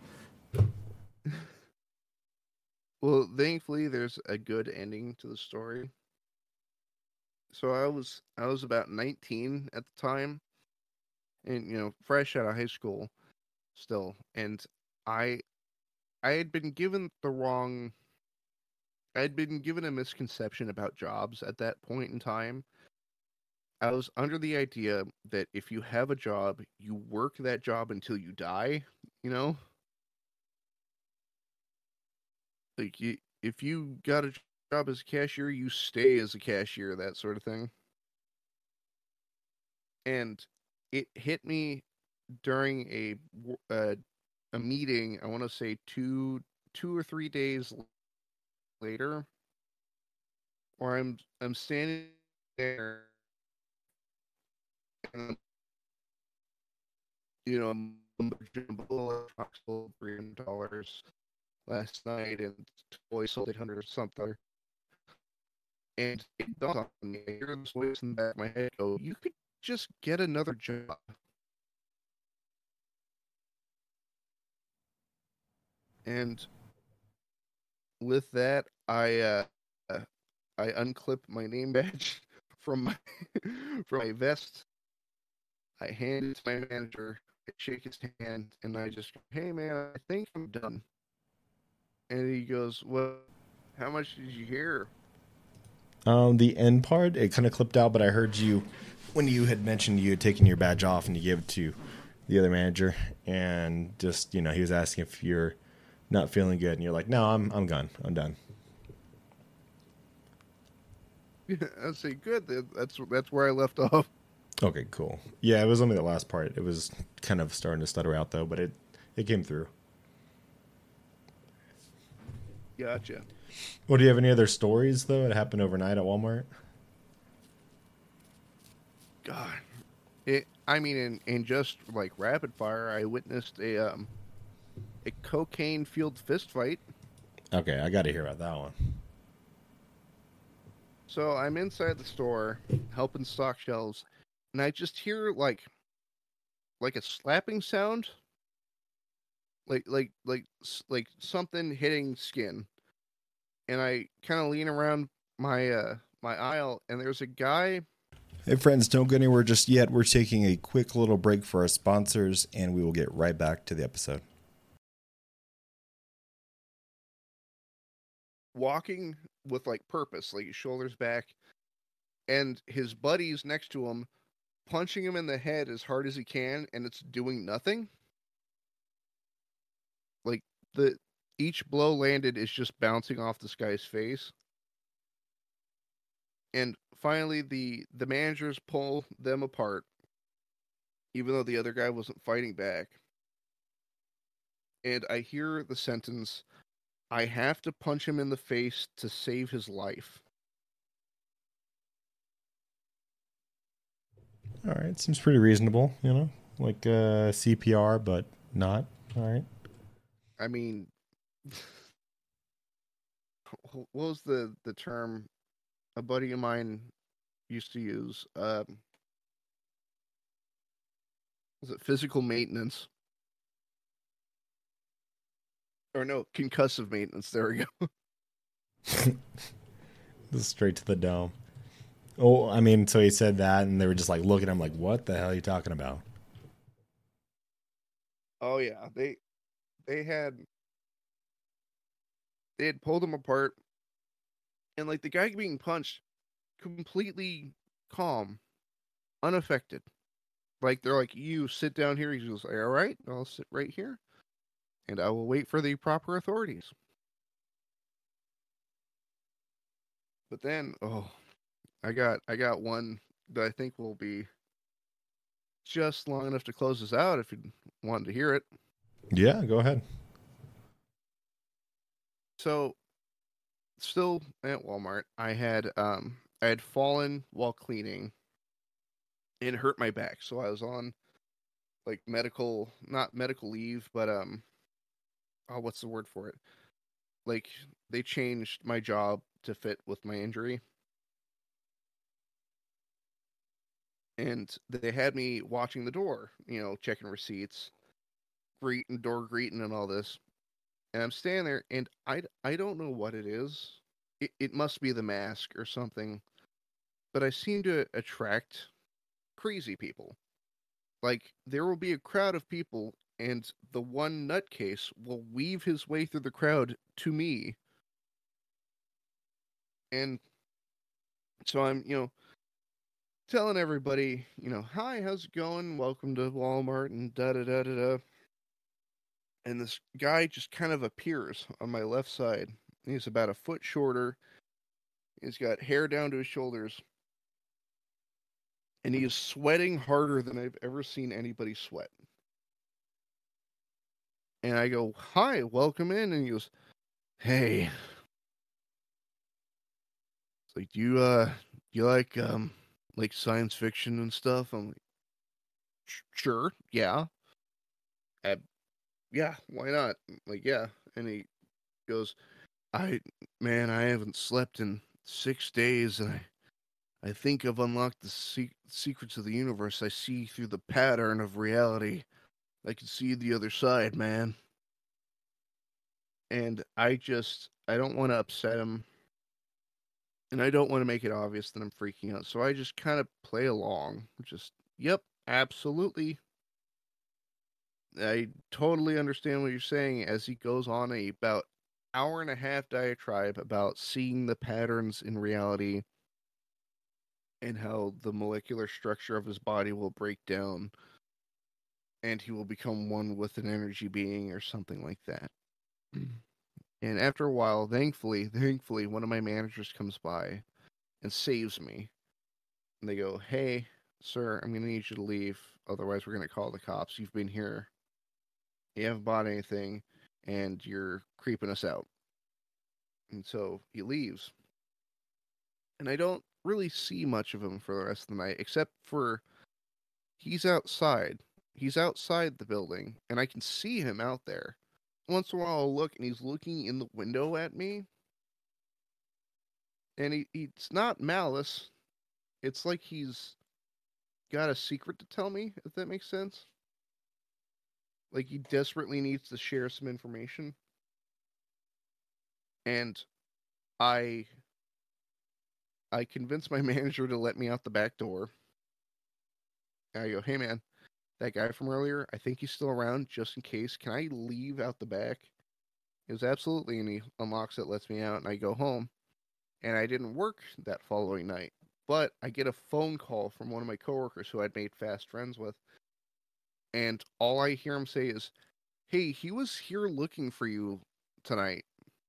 Well, thankfully, there's a good ending to the story. So I was about 19 at the time, and fresh out of high school still, and I I had been given the wrong. I had been given a misconception about jobs at that point in time. I was under the idea that if you have a job, you work that job until you die. You know, like if you got a job as a cashier, you stay as a cashier, that sort of thing. And it hit me during a meeting. I want to say two or 3 days later, where I'm standing there, and I'm sold $300 last night, and toy sold 800 or something. And it dawned on me. I hear this voice in the back of my head go, "You could just get another job." And with that, I unclip my name badge from my from my vest. I hand it to my manager. I shake his hand, and I just, "Hey man, I think I'm done." And he goes, "Well, how much did you hear?" The end part, it kind of clipped out, but I heard you when you had mentioned you had taken your badge off and you gave it to the other manager, and just he was asking if you're not feeling good, and you're like, "No, I'm gone. I'm done." I say, "Good. That's where I left off." Okay, cool. Yeah, it was only the last part. It was kind of starting to stutter out though, but it came through. Gotcha. Well, do you have any other stories though? It happened overnight at Walmart. God, I mean, in just like rapid fire, I witnessed a cocaine fueled fist fight. Okay, I got to hear about that one. So I'm inside the store helping stock shelves, and I just hear like a slapping sound, like something hitting skin. And I kind of lean around my aisle, and there's a guy. Hey, friends, don't go anywhere just yet. We're taking a quick little break for our sponsors, and we will get right back to the episode. Walking with like purpose, like his shoulders back, and his buddies next to him punching him in the head as hard as he can, and it's doing nothing. Like the each blow landed is just bouncing off this guy's face. And finally the managers pull them apart, even though the other guy wasn't fighting back. And I hear the sentence, "I have to punch him in the face to save his life." All right, seems pretty reasonable, like CPR, but not. All right. I mean, what was the term a buddy of mine used to use? Was it physical maintenance? Or no, concussive maintenance. There we go. Straight to the dome. Oh, I mean, so he said that, and they were just like looking at him like, what the hell are you talking about? Oh yeah, they had pulled him apart, and like the guy being punched, completely calm, unaffected. Like they're like, "You sit down here." He goes, "All right, I'll sit right here, and I will wait for the proper authorities." But then, I got one that I think will be just long enough to close us out if you wanted to hear it. Yeah, go ahead. So, still at Walmart, I had fallen while cleaning and hurt my back. So I was on like not medical leave, but what's the word for it? Like they changed my job to fit with my injury. And they had me watching the door, checking receipts, door greeting and all this. And I'm standing there and I don't know what it is. It must be the mask or something, but I seem to attract crazy people. Like there will be a crowd of people and the one nutcase will weave his way through the crowd to me. And so I'm, telling everybody, "Hi, how's it going? Welcome to Walmart," and da da da da da. And this guy just kind of appears on my left side. He's about a foot shorter. He's got hair down to his shoulders. And he is sweating harder than I've ever seen anybody sweat. And I go, "Hi, welcome in." And he goes, "Hey." It's like, "Do you like science fiction and stuff?" I'm like, "Sure, yeah. Yeah, why not?" Like, yeah. And he goes, Man, I haven't slept in 6 days, and I think I've unlocked the secrets of the universe. I see through the pattern of reality. I can see the other side, man." And I don't want to upset him, and I don't want to make it obvious that I'm freaking out. So I just kind of play along. Just, "Yep, absolutely. I totally understand what you're saying," as he goes on a about hour and a half diatribe about seeing the patterns in reality and how the molecular structure of his body will break down and he will become one with an energy being or something like that. And after a while, thankfully, one of my managers comes by and saves me. And they go, "Hey, sir, I'm going to need you to leave. Otherwise, we're going to call the cops. You've been here. You haven't bought anything, and you're creeping us out." And so he leaves. And I don't really see much of him for the rest of the night, except for he's outside. He's outside the building, and I can see him out there. Once in a while, I'll look, and he's looking in the window at me. And it's not malice. It's like he's got a secret to tell me, if that makes sense. Like he desperately needs to share some information. And I I convinced my manager to let me out the back door. And I go, hey man, that guy from earlier, I think he's still around just in case. Can I leave out the back? He goes, absolutely. And he unlocks it, lets me out, and I go home. And I didn't work that following night. But I get a phone call from one of my coworkers who I'd made fast friends with. And all I hear him say is, hey, he was here looking for you tonight.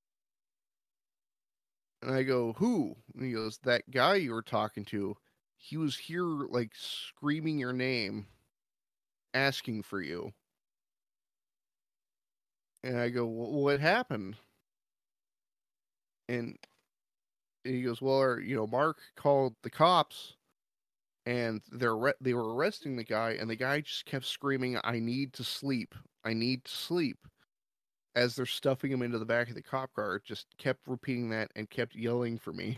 And I go, who? And he goes, that guy you were talking to. He was here, like, screaming your name, asking for you. And I go, well, what happened? And he goes, well, Mark called the cops, and they were arresting the guy, and the guy just kept screaming, I need to sleep. I need to sleep. As they're stuffing him into the back of the cop car, just kept repeating that and kept yelling for me.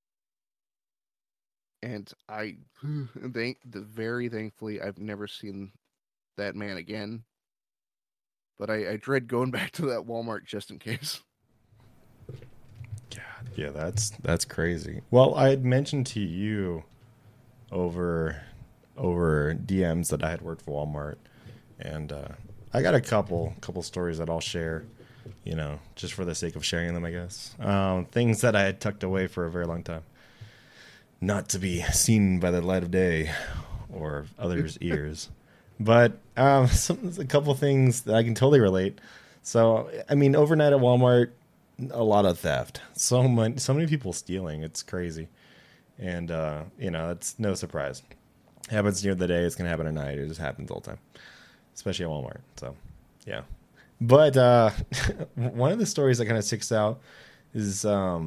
And I very thankfully, I've never seen that man again. But I dread going back to that Walmart just in case. God, yeah, that's crazy. Well, I had mentioned to you over DMs that I had worked for Walmart, and I got a couple stories that I'll share, just for the sake of sharing them, I guess. Things that I had tucked away for a very long time, not to be seen by the light of day or others' ears. But a couple things that I can totally relate. So, I mean, overnight at Walmart, a lot of theft. So many people stealing. It's crazy. And, it's no surprise. It happens near the day. It's going to happen at night. It just happens all the time, especially at Walmart. So, yeah. But one of the stories that kind of sticks out is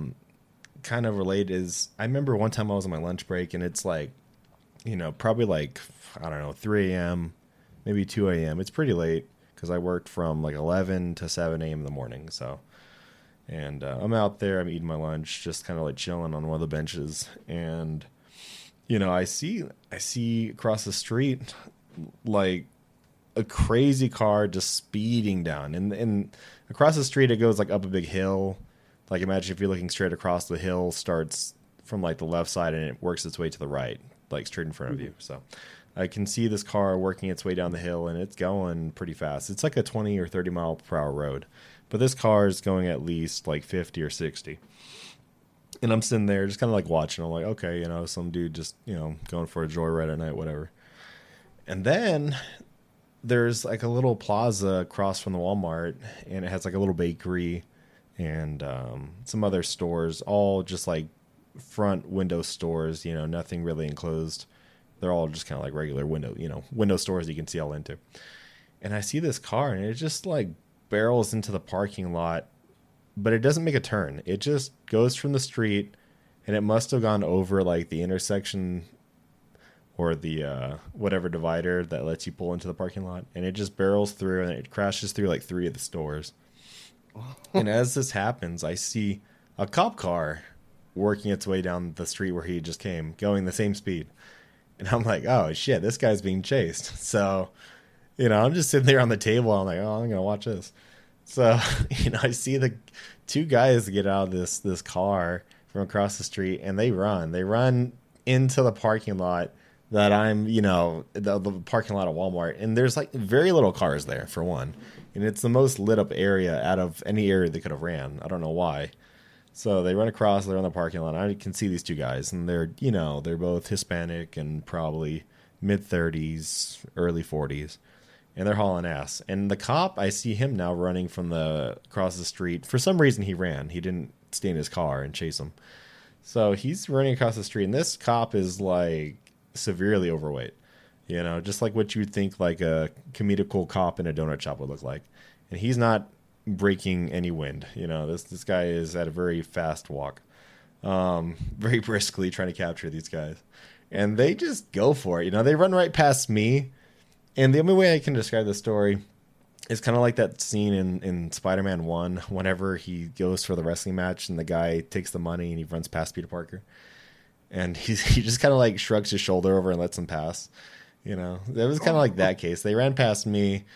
kind of related is I remember one time I was on my lunch break, and it's like, probably like, I don't know, 3 a.m., maybe 2 a.m. It's pretty late because I worked from like 11 to 7 a.m. in the morning. So, and I'm out there, I'm eating my lunch, just kind of like chilling on one of the benches. And, I see across the street, like a crazy car just speeding down. And across the street, it goes like up a big hill. Like imagine if you're looking straight across the hill, starts from like the left side and it works its way to the right, like straight in front of you. So I can see this car working its way down the hill, and it's going pretty fast. It's like a 20 or 30 mile per hour road, but this car is going at least like 50 or 60. And I'm sitting there just kind of like watching. I'm like, okay, some dude just, going for a joyride at night, whatever. And then there's like a little plaza across from the Walmart, and it has like a little bakery and some other stores, all just like front window stores, nothing really enclosed. They're all just kind of like regular window stores you can see all into. And I see this car, and it just like barrels into the parking lot, but it doesn't make a turn. It just goes from the street, and it must have gone over like the intersection or the whatever divider that lets you pull into the parking lot. And it just barrels through, and it crashes through like 3 of the stores. And as this happens, I see a cop car working its way down the street where he just came, going the same speed. And I'm like, oh, shit, this guy's being chased. So, I'm just sitting there on the table. I'm like, oh, I'm going to watch this. So, I see the 2 guys get out of this car from across the street, and they run. They run into the parking lot that I'm, the parking lot of Walmart. And there's like very little cars there, for one. And it's the most lit up area out of any area they could have ran. I don't know why. So they run across, they're in the parking lot. I can see these 2 guys, and they're both Hispanic and probably mid-30s, early 40s, and they're hauling ass. And the cop, I see him now running from across the street. For some reason, he ran. He didn't stay in his car and chase him. So he's running across the street, and this cop is like severely overweight. Just like what you'd think like a comedical cop in a donut shop would look like. And he's not breaking any wind. This guy is at a very fast walk, very briskly trying to capture these guys, and they just go for it. They run right past me, and the only way I can describe the story is kind of like that scene in Spider-Man 1 whenever he goes for the wrestling match and the guy takes the money and he runs past Peter Parker, and he just kind of like shrugs his shoulder over and lets him pass. It was kind of like that case. They ran past me,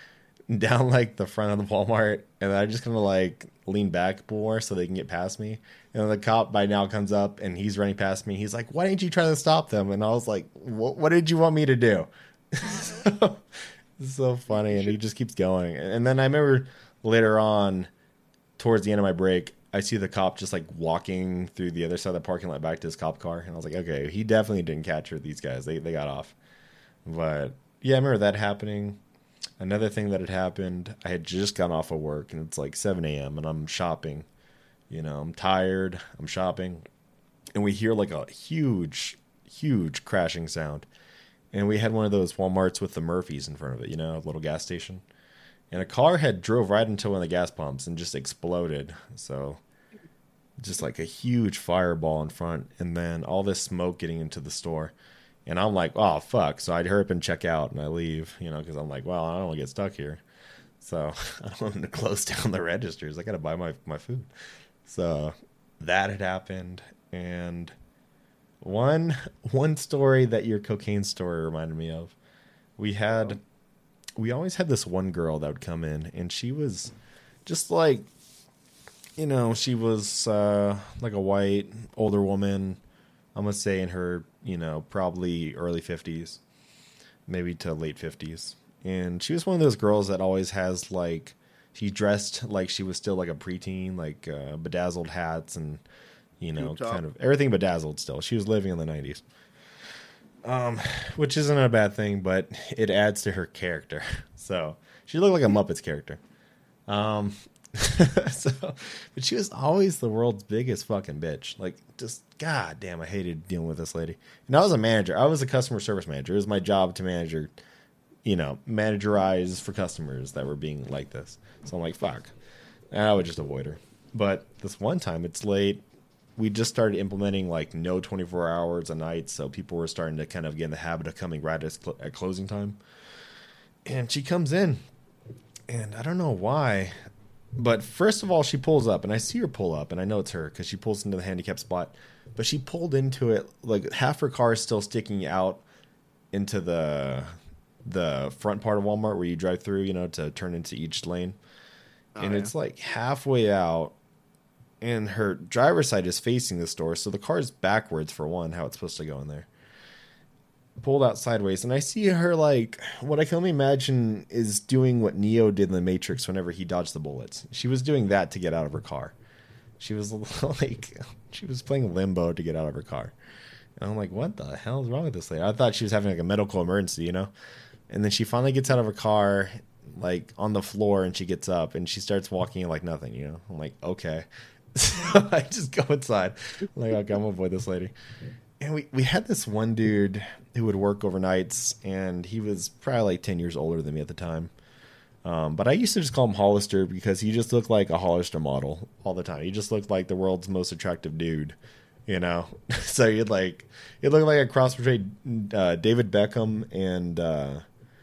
down like the front of the Walmart, and I just kind of like lean back more so they can get past me. And the cop by now comes up and he's running past me. He's like, "Why didn't you try to stop them?" And I was like, "What did you want me to do?" It's so funny, and he just keeps going. And then I remember later on, towards the end of my break, I see the cop just like walking through the other side of the parking lot back to his cop car, and I was like, "Okay, he definitely didn't capture these guys. They got off." But yeah, I remember that happening. Another thing that had happened, I had just gotten off of work, and it's like 7 a.m. and I'm shopping. You know, I'm tired. I'm shopping, and we hear like a huge, huge crashing sound. And we had one of those Walmarts with the Murphys in front of it, you know, a little gas station. And a car had drove right into one of the gas pumps and just exploded. So just like a huge fireball in front, and then all this smoke getting into the store. And I'm like, oh, fuck. So I'd hurry up and check out, and I leave, you know, because I'm like, well, I don't want to get stuck here. So I don't want them to close down the registers. I got to buy my food. So that had happened. And one story that your cocaine story reminded me of, we always had this one girl that would come in, and she was just like, you know, she was like a white older woman. I'm gonna say in her, you know, probably early 50s, maybe to late 50s. And she was one of those girls that always has like, she dressed like she was still like a preteen, like bedazzled hats and, you know, kind of everything bedazzled still. She was living in the 90s. Which isn't a bad thing, but it adds to her character. So she looked like a Muppets character. But she was always the world's biggest fucking bitch. Like, just, god damn, I hated dealing with this lady. And I was a manager. I was a customer service manager. It was my job to managerize for customers that were being like this. So I'm like, fuck. And I would just avoid her. But this one time, it's late. We just started implementing like no 24 hours a night. So people were starting to kind of get in the habit of coming right at closing time. And she comes in. And I don't know why, but first of all, she pulls up, and I see her pull up, and I know it's her because she pulls into the handicap spot. But she pulled into it, like half her car is still sticking out into the front part of Walmart where you drive through, you know, to turn into each lane. And it's like halfway out, and her driver's side is facing the store, so the car's backwards for one, how it's supposed to go in there. Pulled out sideways, and I see her like what I can only imagine is doing what Neo did in the Matrix whenever he dodged the bullets. She was doing that to get out of her car. She was like, she was playing limbo to get out of her car. And I'm like, what the hell is wrong with this lady? I thought she was having like a medical emergency, you know? And then she finally gets out of her car, like on the floor, and she gets up and she starts walking like nothing, you know? I'm like, okay. So I just go inside. I'm like, okay, I'm gonna avoid this lady. And we had this one dude who would work overnights, and he was probably like 10 years older than me at the time. But I used to just call him Hollister because he just looked like a Hollister model all the time. He just looked like the world's most attractive dude, you know? So he looked like a cross between David Beckham and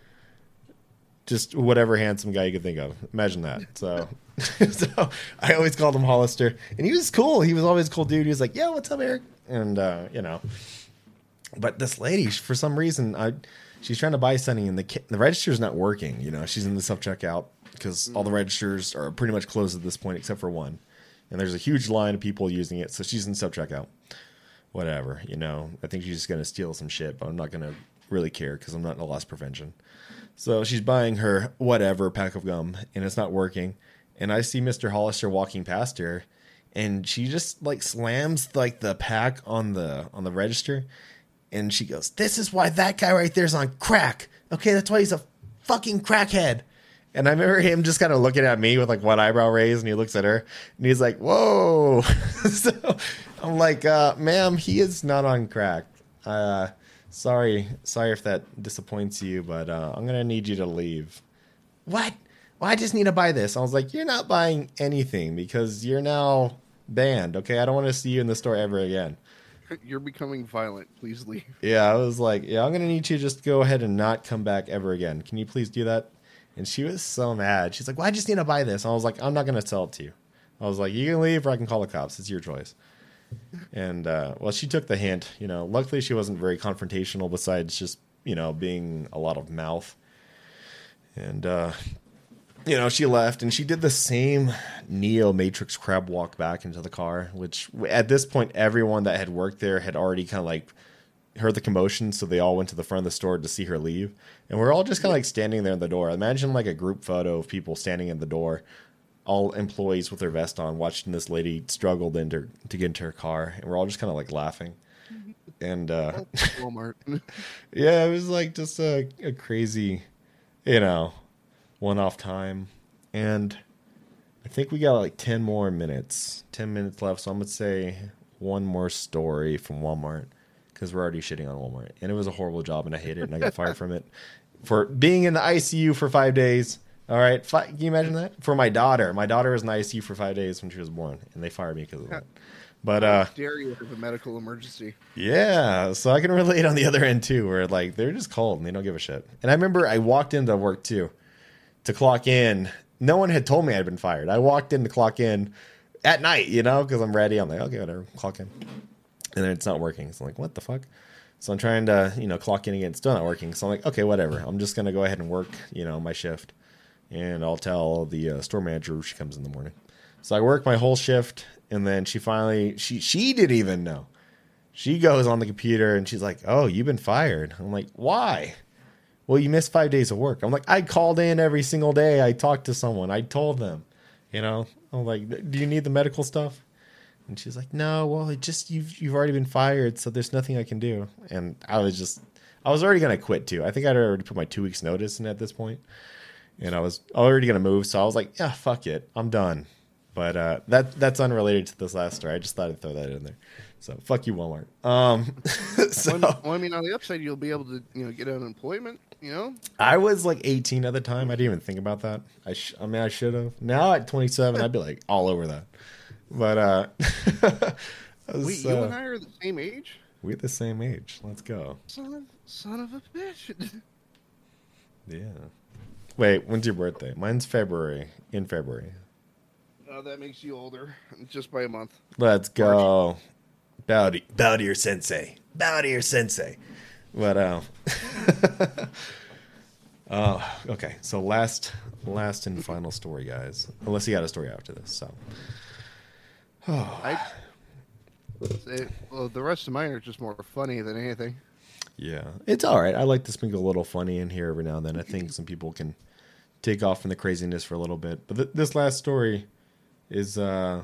just whatever handsome guy you could think of. Imagine that. So, so I always called him Hollister, and he was cool. He was always a cool dude. He was like, "Yeah, what's up, Eric?" And you know, but this lady, for some reason, she's trying to buy something, and the register's not working. You know, she's in the self checkout because all the registers are pretty much closed at this point except for one, and there's a huge line of people using it. So she's in self checkout. Whatever, you know. I think she's just gonna steal some shit, but I'm not gonna really care because I'm not in a loss prevention. So she's buying her whatever pack of gum, and it's not working. And I see Mr. Hollister walking past her. And she just like slams like the pack on the register, and she goes, "This is why that guy right there's on crack. Okay, that's why he's a fucking crackhead." And I remember him just kind of looking at me with like one eyebrow raised, and he looks at her, and he's like, "Whoa!" So I'm like, "Ma'am, he is not on crack. Sorry if that disappoints you, but I'm gonna need you to leave." What? Well, I just need to buy this. I was like, "You're not buying anything because you're now banned. Okay, I don't want to see you in the store ever again. You're becoming violent. Please leave." Yeah, I was like, "Yeah, I'm gonna need you to just go ahead and not come back ever again. Can you please do that?" And she was so mad. She's like, "Well, I just need to buy this." I was like, "I'm not gonna sell it to you." I was like, "You can leave, or I can call the cops. It's your choice." And well, she took the hint. You know, luckily she wasn't very confrontational. Besides just, you know, being a lot of mouth. And She left and she did the same Neo Matrix crab walk back into the car, which at this point, everyone that had worked there had already kind of like heard the commotion. So they all went to the front of the store to see her leave. And we're all just kind of like standing there in the door. Imagine like a group photo of people standing in the door, all employees with their vest on, watching this lady struggle to get into her car. And we're all just kind of like laughing. And Walmart. yeah, it was like just a crazy, one-off time. And I think we got like 10 minutes left. So I'm going to say one more story from Walmart because we're already shitting on Walmart. And it was a horrible job and I hate it. And I got fired from it for being in the ICU for 5 days. All right. Can you imagine that? For my daughter. My daughter was in the ICU for 5 days when she was born. And they fired me because of that. But dare you with a medical emergency. Yeah, so I can relate on the other end too, where like they're just cold and they don't give a shit. And I remember I walked into work too to clock in. No one had told me I'd been fired. I walked in to clock in at night, because I'm ready. I'm like, okay, whatever, clock in. And then it's not working. So I'm like, what the fuck? So I'm trying to, clock in again. It's still not working. So I'm like, okay, whatever. I'm just going to go ahead and work, my shift. And I'll tell the store manager she comes in the morning. So I work my whole shift. And then she finally, she didn't even know. She goes on the computer and she's like, oh, you've been fired. I'm like, why? Well, you missed 5 days of work. I'm like, I called in every single day. I talked to someone. I told them, I'm like, do you need the medical stuff? And she's like, no, well, you've already been fired. So there's nothing I can do. And I was already going to quit too. I think I'd already put my 2 weeks notice in at this point. And I was already going to move. So I was like, yeah, fuck it. I'm done. But that's unrelated to this last story. I just thought I'd throw that in there. So fuck you, Walmart. Well, I mean, on the upside, you'll be able to get unemployment. I was like 18 at the time. I didn't even think about that. I should have. Now at 27, I'd be like all over that. But wait, you and I are the same age? We're the same age. Let's go. Son of a bitch. Yeah. Wait, when's your birthday? Mine's February. In February. Oh, that makes you older, just by a month. Let's go. Bow to your sensei. Bow to your sensei. But okay. So last and final story, guys. Unless you got a story after this. So. Well, the rest of mine are just more funny than anything. Yeah, it's all right. I like to sprinkle a little funny in here every now and then. I think some people can take off from the craziness for a little bit. But this last story is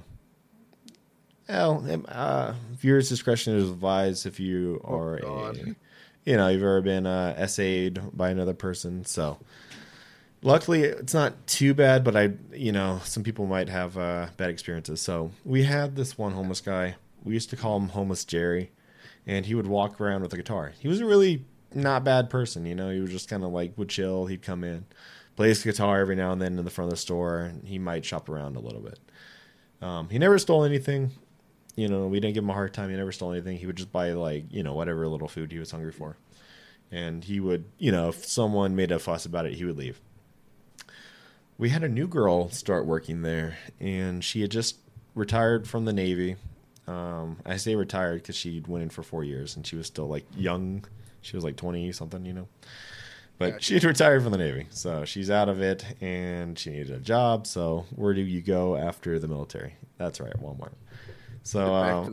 viewers' discretion is advised if you are you've ever been essayed by another person. So luckily it's not too bad, but some people might have bad experiences. So we had this one homeless guy. We used to call him Homeless Jerry, and he would walk around with a guitar. He was a really not bad person, He was just kind of like would chill. He'd come in, play his guitar every now and then in the front of the store, and he might shop around a little bit. He never stole anything. We didn't give him a hard time. He never stole anything. He would just buy whatever little food he was hungry for. And he would, if someone made a fuss about it, he would leave. We had a new girl start working there, and she had just retired from the Navy. I say retired because she went in for 4 years, and she was still young. She was 20 something, But she had retired from the Navy, so she's out of it, and she needed a job. So where do you go after the military? That's right, Walmart. So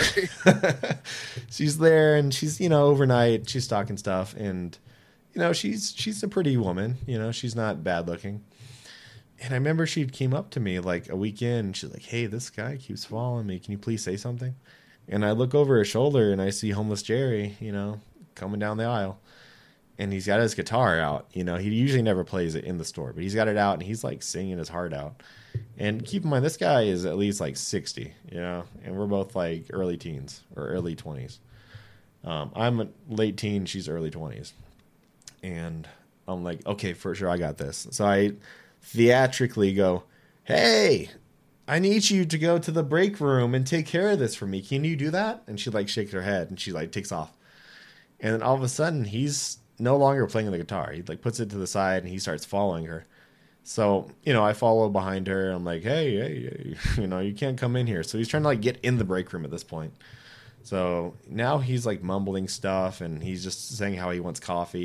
she's there, and she's overnight. She's stocking stuff, and she's a pretty woman. She's not bad looking. And I remember she came up to me a week in, and she's like, "Hey, this guy keeps following me. Can you please say something?" And I look over her shoulder, and I see Homeless Jerry, coming down the aisle. And he's got his guitar out. He usually never plays it in the store, but he's got it out, and he's singing his heart out. And keep in mind, this guy is at least 60, and we're both early teens or early 20s. I'm a late teen, she's early 20s. And I'm like, okay, for sure, I got this. So I theatrically go, "Hey, I need you to go to the break room and take care of this for me. Can you do that?" And she shakes her head, and she takes off. And then all of a sudden, he's no longer playing the guitar. He puts it to the side, and he starts following her. So, I follow behind her. I'm like, hey, you can't come in here. So he's trying to get in the break room at this point. So now he's mumbling stuff, and he's just saying how he wants coffee.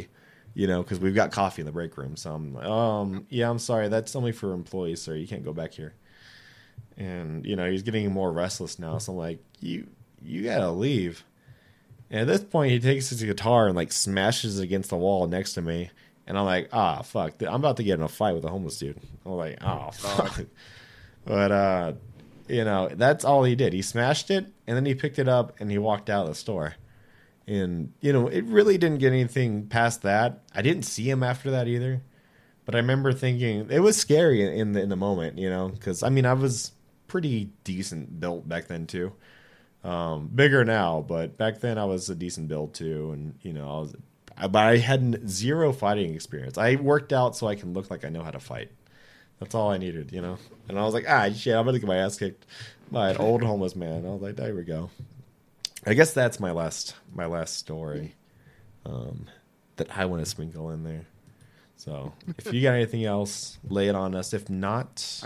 Because we've got coffee in the break room. So I'm like, yeah, I'm sorry, that's only for employees, sir. You can't go back here. And he's getting more restless now. So I'm like, you gotta leave. And at this point, he takes his guitar and like smashes it against the wall next to me. And I'm like, fuck, I'm about to get in a fight with a homeless dude. I'm like, fuck. But that's all he did. He smashed it, and then he picked it up and he walked out of the store. And it really didn't get anything past that. I didn't see him after that either. But I remember thinking it was scary in the moment, because I was pretty decent built back then too. Bigger now, but back then I was a decent build too, and but I had zero fighting experience. I worked out so I can look like I know how to fight. That's all I needed, And I was like, shit, I'm gonna get my ass kicked by an old homeless man. I was like, there we go. I guess that's my last story that I want to sprinkle in there. So if you got anything else, lay it on us. If not,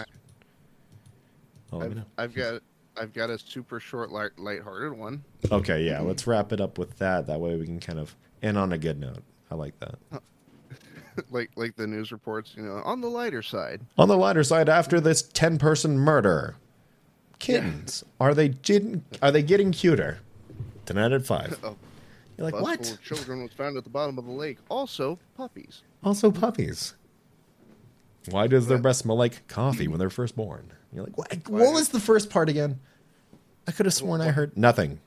I've got a super short, lighthearted one. Okay, yeah, let's wrap it up with that. That way we can kind of end on a good note. I like that. like the news reports, on the lighter side. On the lighter side, after this 10-person murder, kittens are they getting cuter? Tonight at 5. You're like, what? Full of children was found at the bottom of the lake. Also, puppies. Why does their breast smell like coffee when they're first born? You're like, what was the first part again? I could have sworn I heard nothing.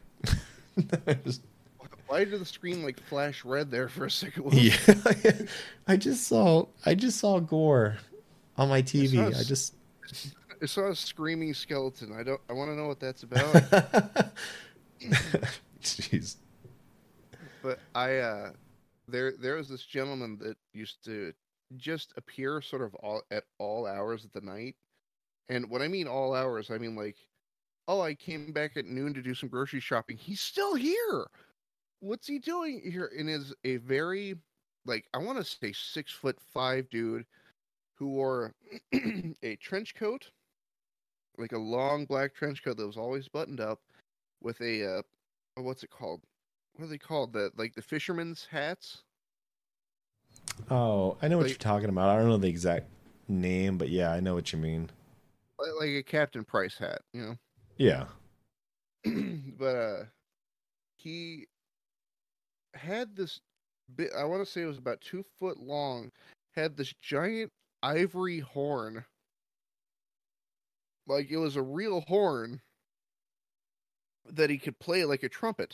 Why did the screen like flash red there for a second? Yeah, I just saw gore on my TV. I saw a screaming skeleton. I want to know what that's about. Jeez. But there was this gentleman that used to just appear sort of at all hours of the night. And when I mean all hours, I mean like, I came back at noon to do some grocery shopping. He's still here. What's he doing here? And is a very, I want to say 6'5" dude who wore a trench coat, like a long black trench coat that was always buttoned up, with a what's it called? What are they called? The fisherman's hats. Oh, I know what you're talking about. I don't know the exact name, but yeah, I know what you mean. Like a Captain Price hat, Yeah. But he had this bit. I want to say it was about 2 foot long. Had this giant ivory horn, like it was a real horn that he could play like a trumpet.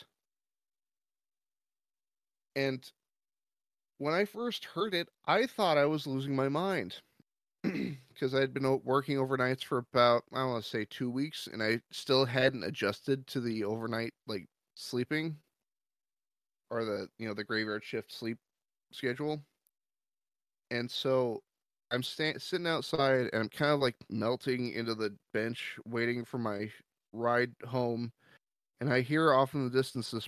And when I first heard it, I thought I was losing my mind. Because I had been working overnights for about, I want to say 2 weeks, and I still hadn't adjusted to the overnight, sleeping, or the graveyard shift sleep schedule. And so I'm sitting outside, and I'm kind of melting into the bench, waiting for my ride home. And I hear off in the distance this,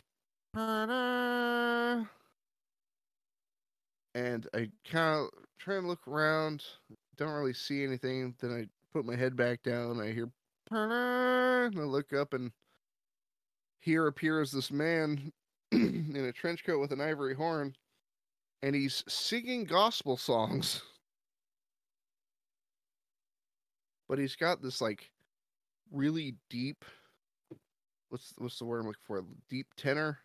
and I kind of try and look around, don't really see anything. Then I put my head back down. I hear, and I look up, and here appears this man in a trench coat with an ivory horn, and he's singing gospel songs. But he's got this really deep, what's the word I'm looking for? Deep tenor,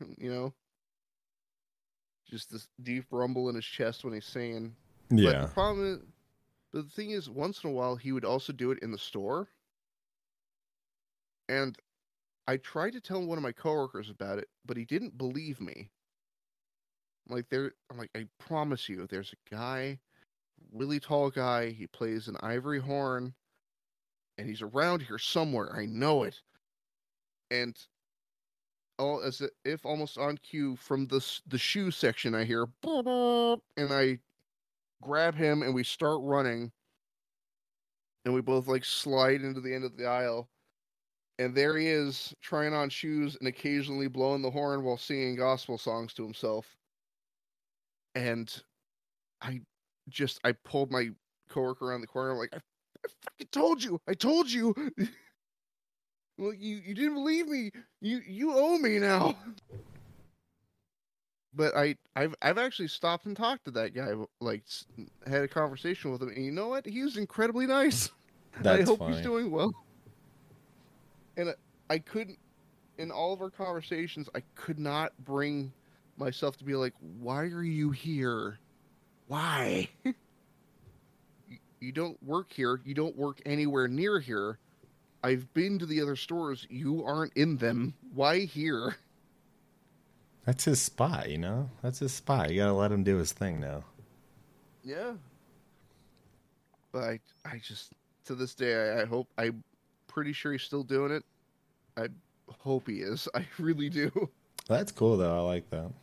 just this deep rumble in his chest when he's singing. Yeah. But the problem is, the thing is, once in a while, he would also do it in the store. And I tried to tell one of my coworkers about it, but he didn't believe me. I'm like, I promise you, there's a guy, really tall guy. He plays an ivory horn, and he's around here somewhere. I know it. And as if almost on cue from the shoe section, I hear, and I grab him, and we start running, and we both slide into the end of the aisle, and there he is trying on shoes and occasionally blowing the horn while singing gospel songs to himself. And I pulled my coworker around the corner. I'm like, I fucking told you. Well, you didn't believe me. You owe me now. but I've actually stopped and talked to that guy, like had a conversation with him, and you know what? He was incredibly nice. I That's hope he's funny. doing well. And I couldn't, in all of our conversations, I could not bring myself to be like, "Why are you here? Why? You don't work here. You don't work anywhere near here. I've been to the other stores. You aren't in them. Why here?" That's his spot, you know? That's his spot. You gotta let him do his thing now. Yeah. But I just, to this day, I hope, I'm pretty sure he's still doing it. I hope he is. I really do. That's cool, though. I like that.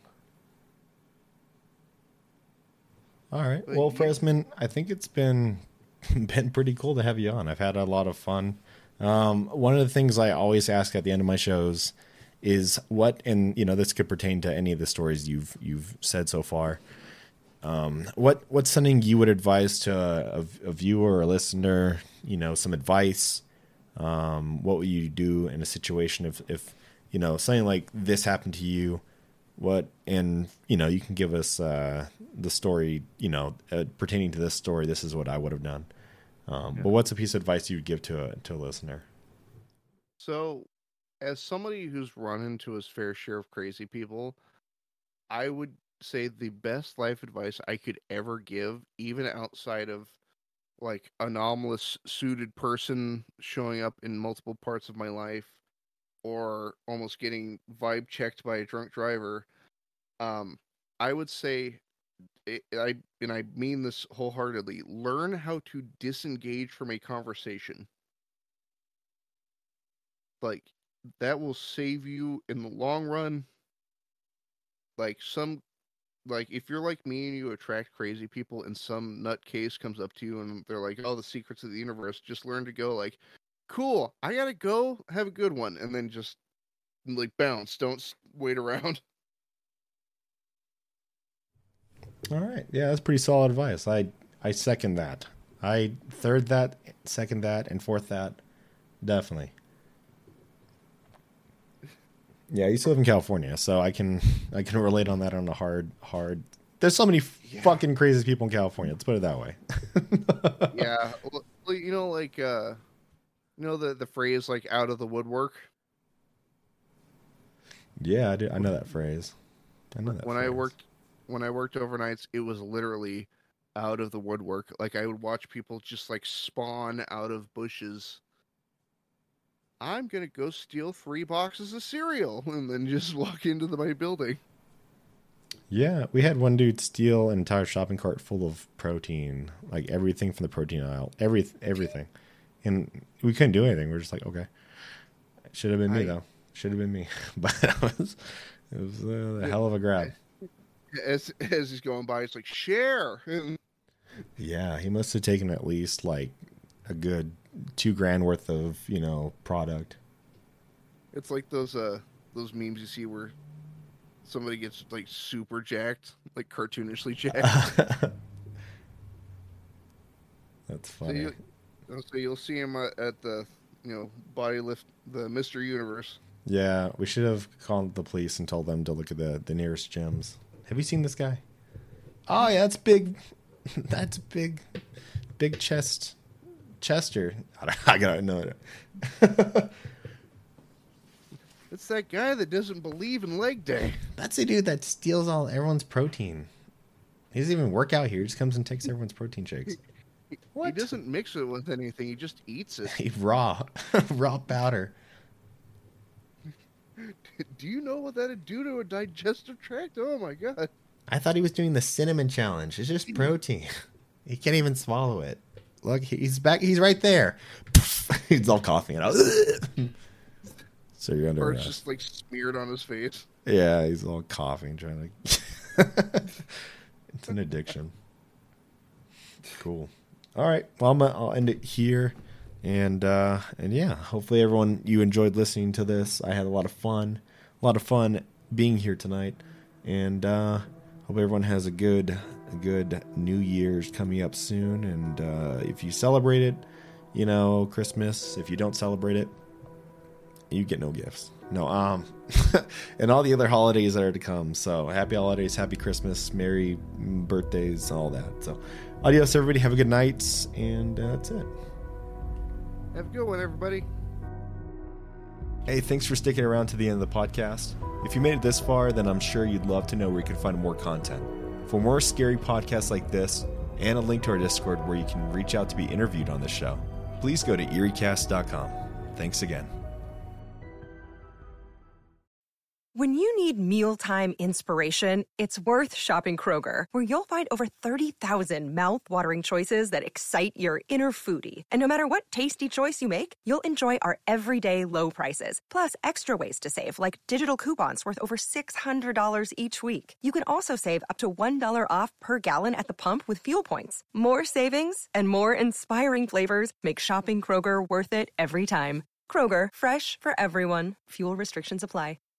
All right. But Well, you, Fresman, I think it's been been pretty cool to have you on. I've had a lot of fun. One of the things I always ask at the end of my shows is what, and you know, this could pertain to any of the stories you've said so far. What's something you would advise to a viewer or a listener? You know, some advice. What would you do in a situation if you know something like this happened to you? What, and you know, you can give us the story. You know, pertaining to this story, this is what I would have done. But what's a piece of advice you would give to a listener? so, as somebody who's run into his fair share of crazy people, I would say the best life advice I could ever give, even outside of like anomalous suited person showing up in multiple parts of my life, or almost getting vibe checked by a drunk driver, um, I would say, I mean this wholeheartedly, learn how to disengage from a conversation. Like, that will save you in the long run. Like, if you're like me and you attract crazy people, and some nutcase comes up to you and they're like, "Oh, the secrets of the universe," just learn to go like, "Cool, I gotta go. Have a good one," and then just like bounce. Don't wait around. All right. Yeah, that's pretty solid advice. I second that. I third that, second that, and fourth that. Definitely. Yeah, I used to live in California, so I can relate on that on a hard. There's so many Yeah, fucking crazy people in California. Let's put it that way. yeah. Like the phrase like "out of the woodwork." Yeah, I do. I know that phrase. I know that When I phrase. worked when I worked overnights, it was literally out of the woodwork. Like, I would watch people just like spawn out of bushes. I'm gonna go steal 3 boxes of cereal and then just walk into my building. Yeah, we had one dude steal an entire shopping cart full of protein, like everything from the protein aisle, everything, and we couldn't do anything. We're just like, okay, it should have been me I though. Should have been me, but it was a hell of a grab. as he's going by, it's like share. Yeah, he must have taken at least like a good 2 grand worth of product. It's like those memes you see where somebody gets like super jacked, like cartoonishly jacked. That's So funny. you'll see him at the body lift the Mr. Universe. Yeah, we should have called the police and told them to look at the nearest gyms. Have you seen this guy? Oh yeah, that's big. That's big. Big Chester. I gotta know it. It's that guy that doesn't believe in leg day. That's the dude that steals all everyone's protein. He doesn't even work out here. He just comes and takes everyone's protein shakes. He What? doesn't mix it with anything. He just eats it. He raw, raw powder. Do you know what that'd do to a digestive tract? Oh my god. I thought he was doing the cinnamon challenge. It's just protein. He can't even swallow it. Look, he's back. He's right there. He's all coughing it out. So you're Or under. it's just like smeared on his face. Yeah, he's all coughing, trying to. It's an addiction. Cool. All right. Well, I'll end it here, and yeah, hopefully everyone you enjoyed listening to this. I had a lot of fun being here tonight, and hope everyone has a good New Year's coming up soon. And if you celebrate it, Christmas. If you don't celebrate it, You get no gifts. No, and all the other holidays that are to come. So happy holidays, happy Christmas, merry birthdays, all that. So adios, everybody. Have a good night, and that's it. Have a good one, everybody. Hey, thanks for sticking around to the end of the podcast. If you made it this far, then I'm sure you'd love to know where you can find more content. For more scary podcasts like this, and a link to our Discord where you can reach out to be interviewed on the show, please go to EerieCast.com. Thanks again. When you need mealtime inspiration, it's worth shopping Kroger, where you'll find over 30,000 mouth-watering choices that excite your inner foodie. And no matter what tasty choice you make, you'll enjoy our everyday low prices, plus extra ways to save, like digital coupons worth over $600 each week. You can also save up to $1 off per gallon at the pump with fuel points. More savings and more inspiring flavors make shopping Kroger worth it every time. Kroger, fresh for everyone. Fuel restrictions apply.